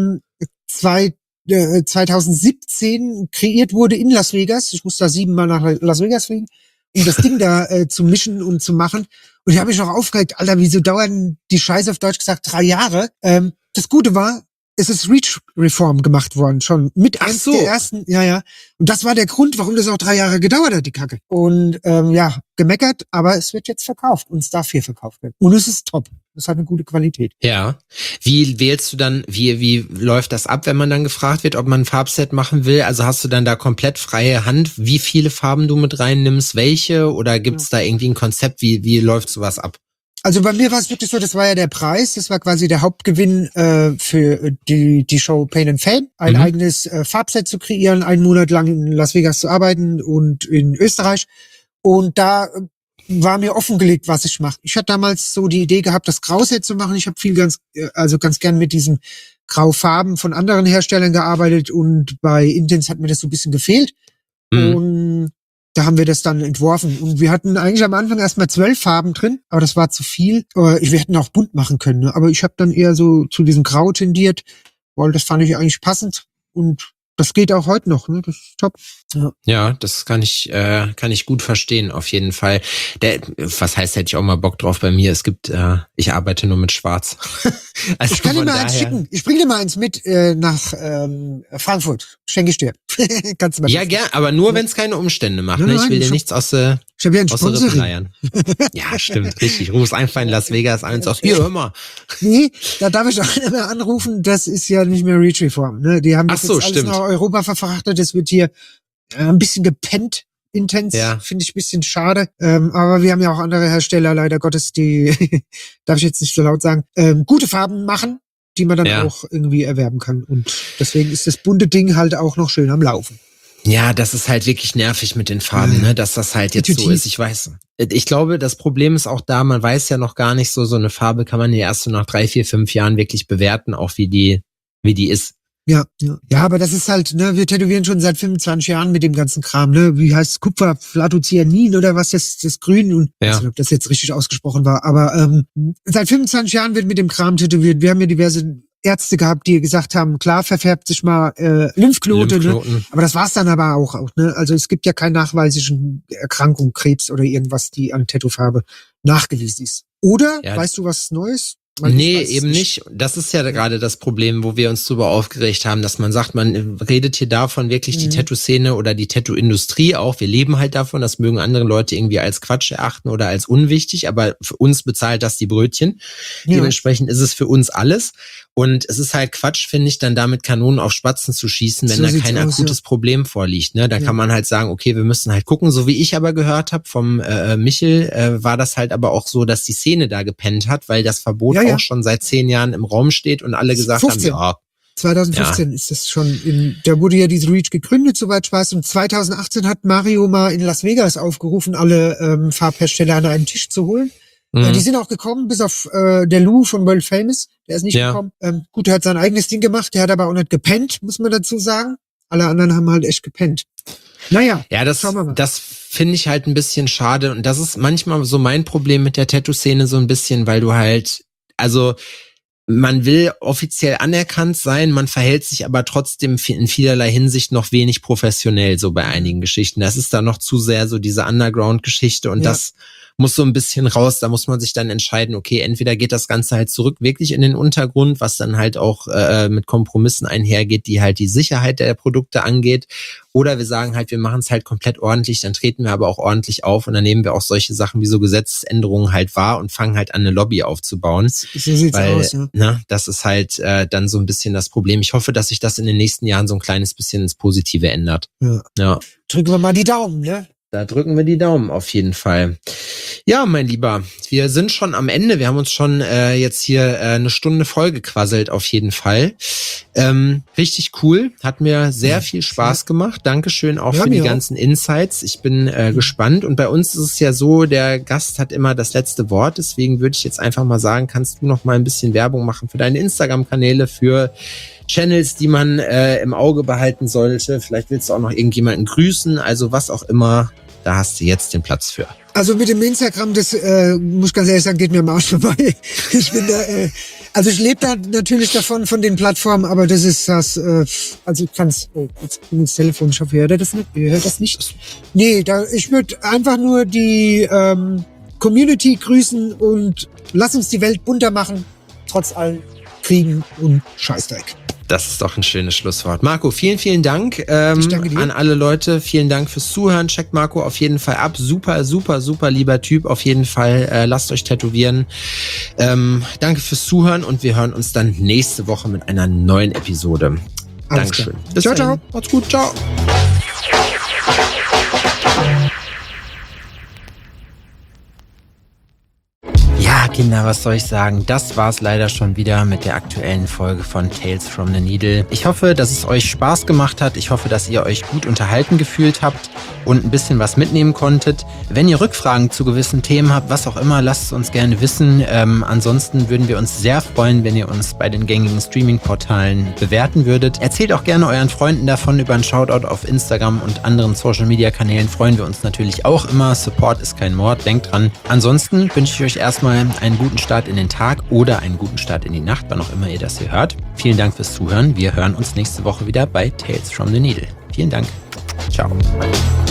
2017 kreiert wurde in Las Vegas. Ich musste da 7-mal nach Las Vegas fliegen, um das Ding da zu mischen und zu machen. Und ich habe mich auch aufgeregt, Alter, wieso dauern die Scheiße auf Deutsch gesagt 3 Jahre? Das Gute war, es ist Reach-Reform gemacht worden, schon mit eins der ersten, ja. Und das war der Grund, warum das auch 3 Jahre gedauert hat, die Kacke. Und gemeckert, aber es wird jetzt verkauft und es darf hier verkauft werden. Und es ist top. Das hat eine gute Qualität. Ja. Wie wählst du dann, wie läuft das ab, wenn man dann gefragt wird, ob man ein Farbset machen will? Also hast du dann da komplett freie Hand, wie viele Farben du mit reinnimmst, welche? Oder gibt's da irgendwie ein Konzept? Wie läuft sowas ab? Also bei mir war es wirklich so, das war ja der Preis, das war quasi der Hauptgewinn für die Show Pain and Fame, ein eigenes Farbset zu kreieren, einen Monat lang in Las Vegas zu arbeiten und in Österreich. Und da war mir offengelegt, was ich mache. Ich hatte damals so die Idee gehabt, das Grauset zu machen. Ich habe ganz gern mit diesen Graufarben von anderen Herstellern gearbeitet und bei Intense hat mir das so ein bisschen gefehlt. Und da haben wir das dann entworfen. Und wir hatten eigentlich am Anfang erstmal 12 Farben drin, aber das war zu viel. Wir hätten auch bunt machen können, ne? Aber ich habe dann eher so zu diesem Grau tendiert, weil das fand ich eigentlich passend. Und das geht auch heute noch, ne? Das ist top. Ja, das kann ich gut verstehen, auf jeden Fall. Was heißt, hätte ich auch mal Bock drauf bei mir? Ich arbeite nur mit Schwarz. Also ich kann dir mal eins schicken. Ich bring dir mal eins mit nach Frankfurt. Schenke ich dir. Kannst du mal gern, aber nur, wenn es keine Umstände macht. Ne? Ich will dir nichts aus der Rippen leiern. Ja, stimmt, richtig. Ruf es einfach in Las Vegas an und sagst, hier, hör mal. Nee, da darf ich auch nicht mehr anrufen. Das ist ja nicht mehr Reach-Reform. Ne? Die haben das jetzt alles nach Europa verfrachtet. Das wird hier ein bisschen gepennt. Intens, finde ich ein bisschen schade. Aber wir haben ja auch andere Hersteller, leider Gottes, die, darf ich jetzt nicht so laut sagen, gute Farben machen, die man dann auch irgendwie erwerben kann. Und deswegen ist das bunte Ding halt auch noch schön am Laufen. Ja, das ist halt wirklich nervig mit den Farben, ne, dass das halt jetzt so ist. Ich weiß. Ich glaube, das Problem ist auch da, man weiß ja noch gar nicht so eine Farbe kann man ja erst so nach 3, 4, 5 Jahren wirklich bewerten, auch wie die ist. Ja, aber das ist halt, ne, wir tätowieren schon seit 25 Jahren mit dem ganzen Kram, ne, wie heißt es, Kupfer, Flatocyanin oder was, das Grün, und ich weiß nicht, ob das jetzt richtig ausgesprochen war, aber seit 25 Jahren wird mit dem Kram tätowiert. Wir haben ja diverse Ärzte gehabt, die gesagt haben, klar, verfärbt sich mal Lymphknoten. Ne? Aber das war's dann aber auch, ne? Also es gibt ja keine nachweislichen Erkrankung, Krebs oder irgendwas, die an Tattoofarbe nachgewiesen ist. Oder, weißt du was Neues? Nee, eben nicht. Das ist ja gerade das Problem, wo wir uns drüber aufgeregt haben, dass man sagt, man redet hier davon wirklich die Tattoo-Szene oder die Tattoo-Industrie auch. Wir leben halt davon, das mögen andere Leute irgendwie als Quatsch erachten oder als unwichtig, aber für uns bezahlt das die Brötchen. Ja. Dementsprechend ist es für uns alles. Und es ist halt Quatsch, finde ich, dann damit Kanonen auf Spatzen zu schießen, wenn da kein akutes Problem vorliegt. Ne? Da kann man halt sagen, okay, wir müssen halt gucken. So wie ich aber gehört habe vom Michel, war das halt aber auch so, dass die Szene da gepennt hat, weil das Verbot auch schon seit 10 Jahren im Raum steht und alle gesagt 15. haben, 2015 ist das schon, da wurde ja diese Reach gegründet, soweit ich weiß, und 2018 hat Mario mal in Las Vegas aufgerufen, alle Farbhersteller an einen Tisch zu holen. Die sind auch gekommen, bis auf der Lou von World Famous, der ist nicht gekommen. Gut, der hat sein eigenes Ding gemacht, der hat aber auch nicht gepennt, muss man dazu sagen. Alle anderen haben halt echt gepennt. Naja, das finde ich halt ein bisschen schade, und das ist manchmal so mein Problem mit der Tattoo-Szene so ein bisschen, weil du halt, also man will offiziell anerkannt sein, man verhält sich aber trotzdem in vielerlei Hinsicht noch wenig professionell so bei einigen Geschichten. Das ist da noch zu sehr so diese Underground-Geschichte, und das muss so ein bisschen raus. Da muss man sich dann entscheiden, okay, entweder geht das Ganze halt zurück wirklich in den Untergrund, was dann halt auch mit Kompromissen einhergeht, die halt die Sicherheit der Produkte angeht, oder wir sagen halt, wir machen es halt komplett ordentlich, dann treten wir aber auch ordentlich auf und dann nehmen wir auch solche Sachen wie so Gesetzesänderungen halt wahr und fangen halt an, eine Lobby aufzubauen. So sieht's aus, ja. Ne, das ist halt dann so ein bisschen das Problem. Ich hoffe, dass sich das in den nächsten Jahren so ein kleines bisschen ins Positive ändert. Ja. Drücken wir mal die Daumen, ne? Da drücken wir die Daumen auf jeden Fall. Ja, mein Lieber, wir sind schon am Ende. Wir haben uns schon jetzt hier eine Stunde vollgequasselt auf jeden Fall. Richtig cool. Hat mir sehr viel Spaß gemacht. Dankeschön auch für die ganzen Insights. Ich bin gespannt. Und bei uns ist es ja so, der Gast hat immer das letzte Wort. Deswegen würde ich jetzt einfach mal sagen, kannst du noch mal ein bisschen Werbung machen für deine Instagram-Kanäle, für Channels, die man im Auge behalten sollte. Vielleicht willst du auch noch irgendjemanden grüßen. Also was auch immer. Da hast du jetzt den Platz für. Also mit dem Instagram, das muss ich ganz ehrlich sagen, geht mir am Arsch vorbei. Ich bin da, also ich lebe da natürlich davon, von den Plattformen, aber das ist das, also ich kann's, jetzt bin ich ins Telefon, ich hoffe, ihr hört das nicht? Ihr hört das nicht? Nee, ich würde einfach nur die Community grüßen und lass uns die Welt bunter machen, trotz allen Kriegen und Scheißdreck. Das ist doch ein schönes Schlusswort. Marco, vielen, vielen Dank ich danke dir. An alle Leute. Vielen Dank fürs Zuhören. Checkt Marco auf jeden Fall ab. Super, super, super lieber Typ. Auf jeden Fall lasst euch tätowieren. Danke fürs Zuhören und wir hören uns dann nächste Woche mit einer neuen Episode. Alles Dankeschön. Klar. Bis ciao, dahin. ciao. Macht's gut. Ciao. Ja, Kinder, was soll ich sagen? Das war's leider schon wieder mit der aktuellen Folge von Tales from the Needle. Ich hoffe, dass es euch Spaß gemacht hat. Ich hoffe, dass ihr euch gut unterhalten gefühlt habt und ein bisschen was mitnehmen konntet. Wenn ihr Rückfragen zu gewissen Themen habt, was auch immer, lasst es uns gerne wissen. Ansonsten würden wir uns sehr freuen, wenn ihr uns bei den gängigen Streaming-Portalen bewerten würdet. Erzählt auch gerne euren Freunden davon. Über einen Shoutout auf Instagram und anderen Social-Media-Kanälen freuen wir uns natürlich auch immer. Support ist kein Mord, denkt dran. Ansonsten wünsche ich euch erstmal einen guten Start in den Tag oder einen guten Start in die Nacht, wann auch immer ihr das hier hört. Vielen Dank fürs Zuhören. Wir hören uns nächste Woche wieder bei Tales from the Needle. Vielen Dank. Ciao.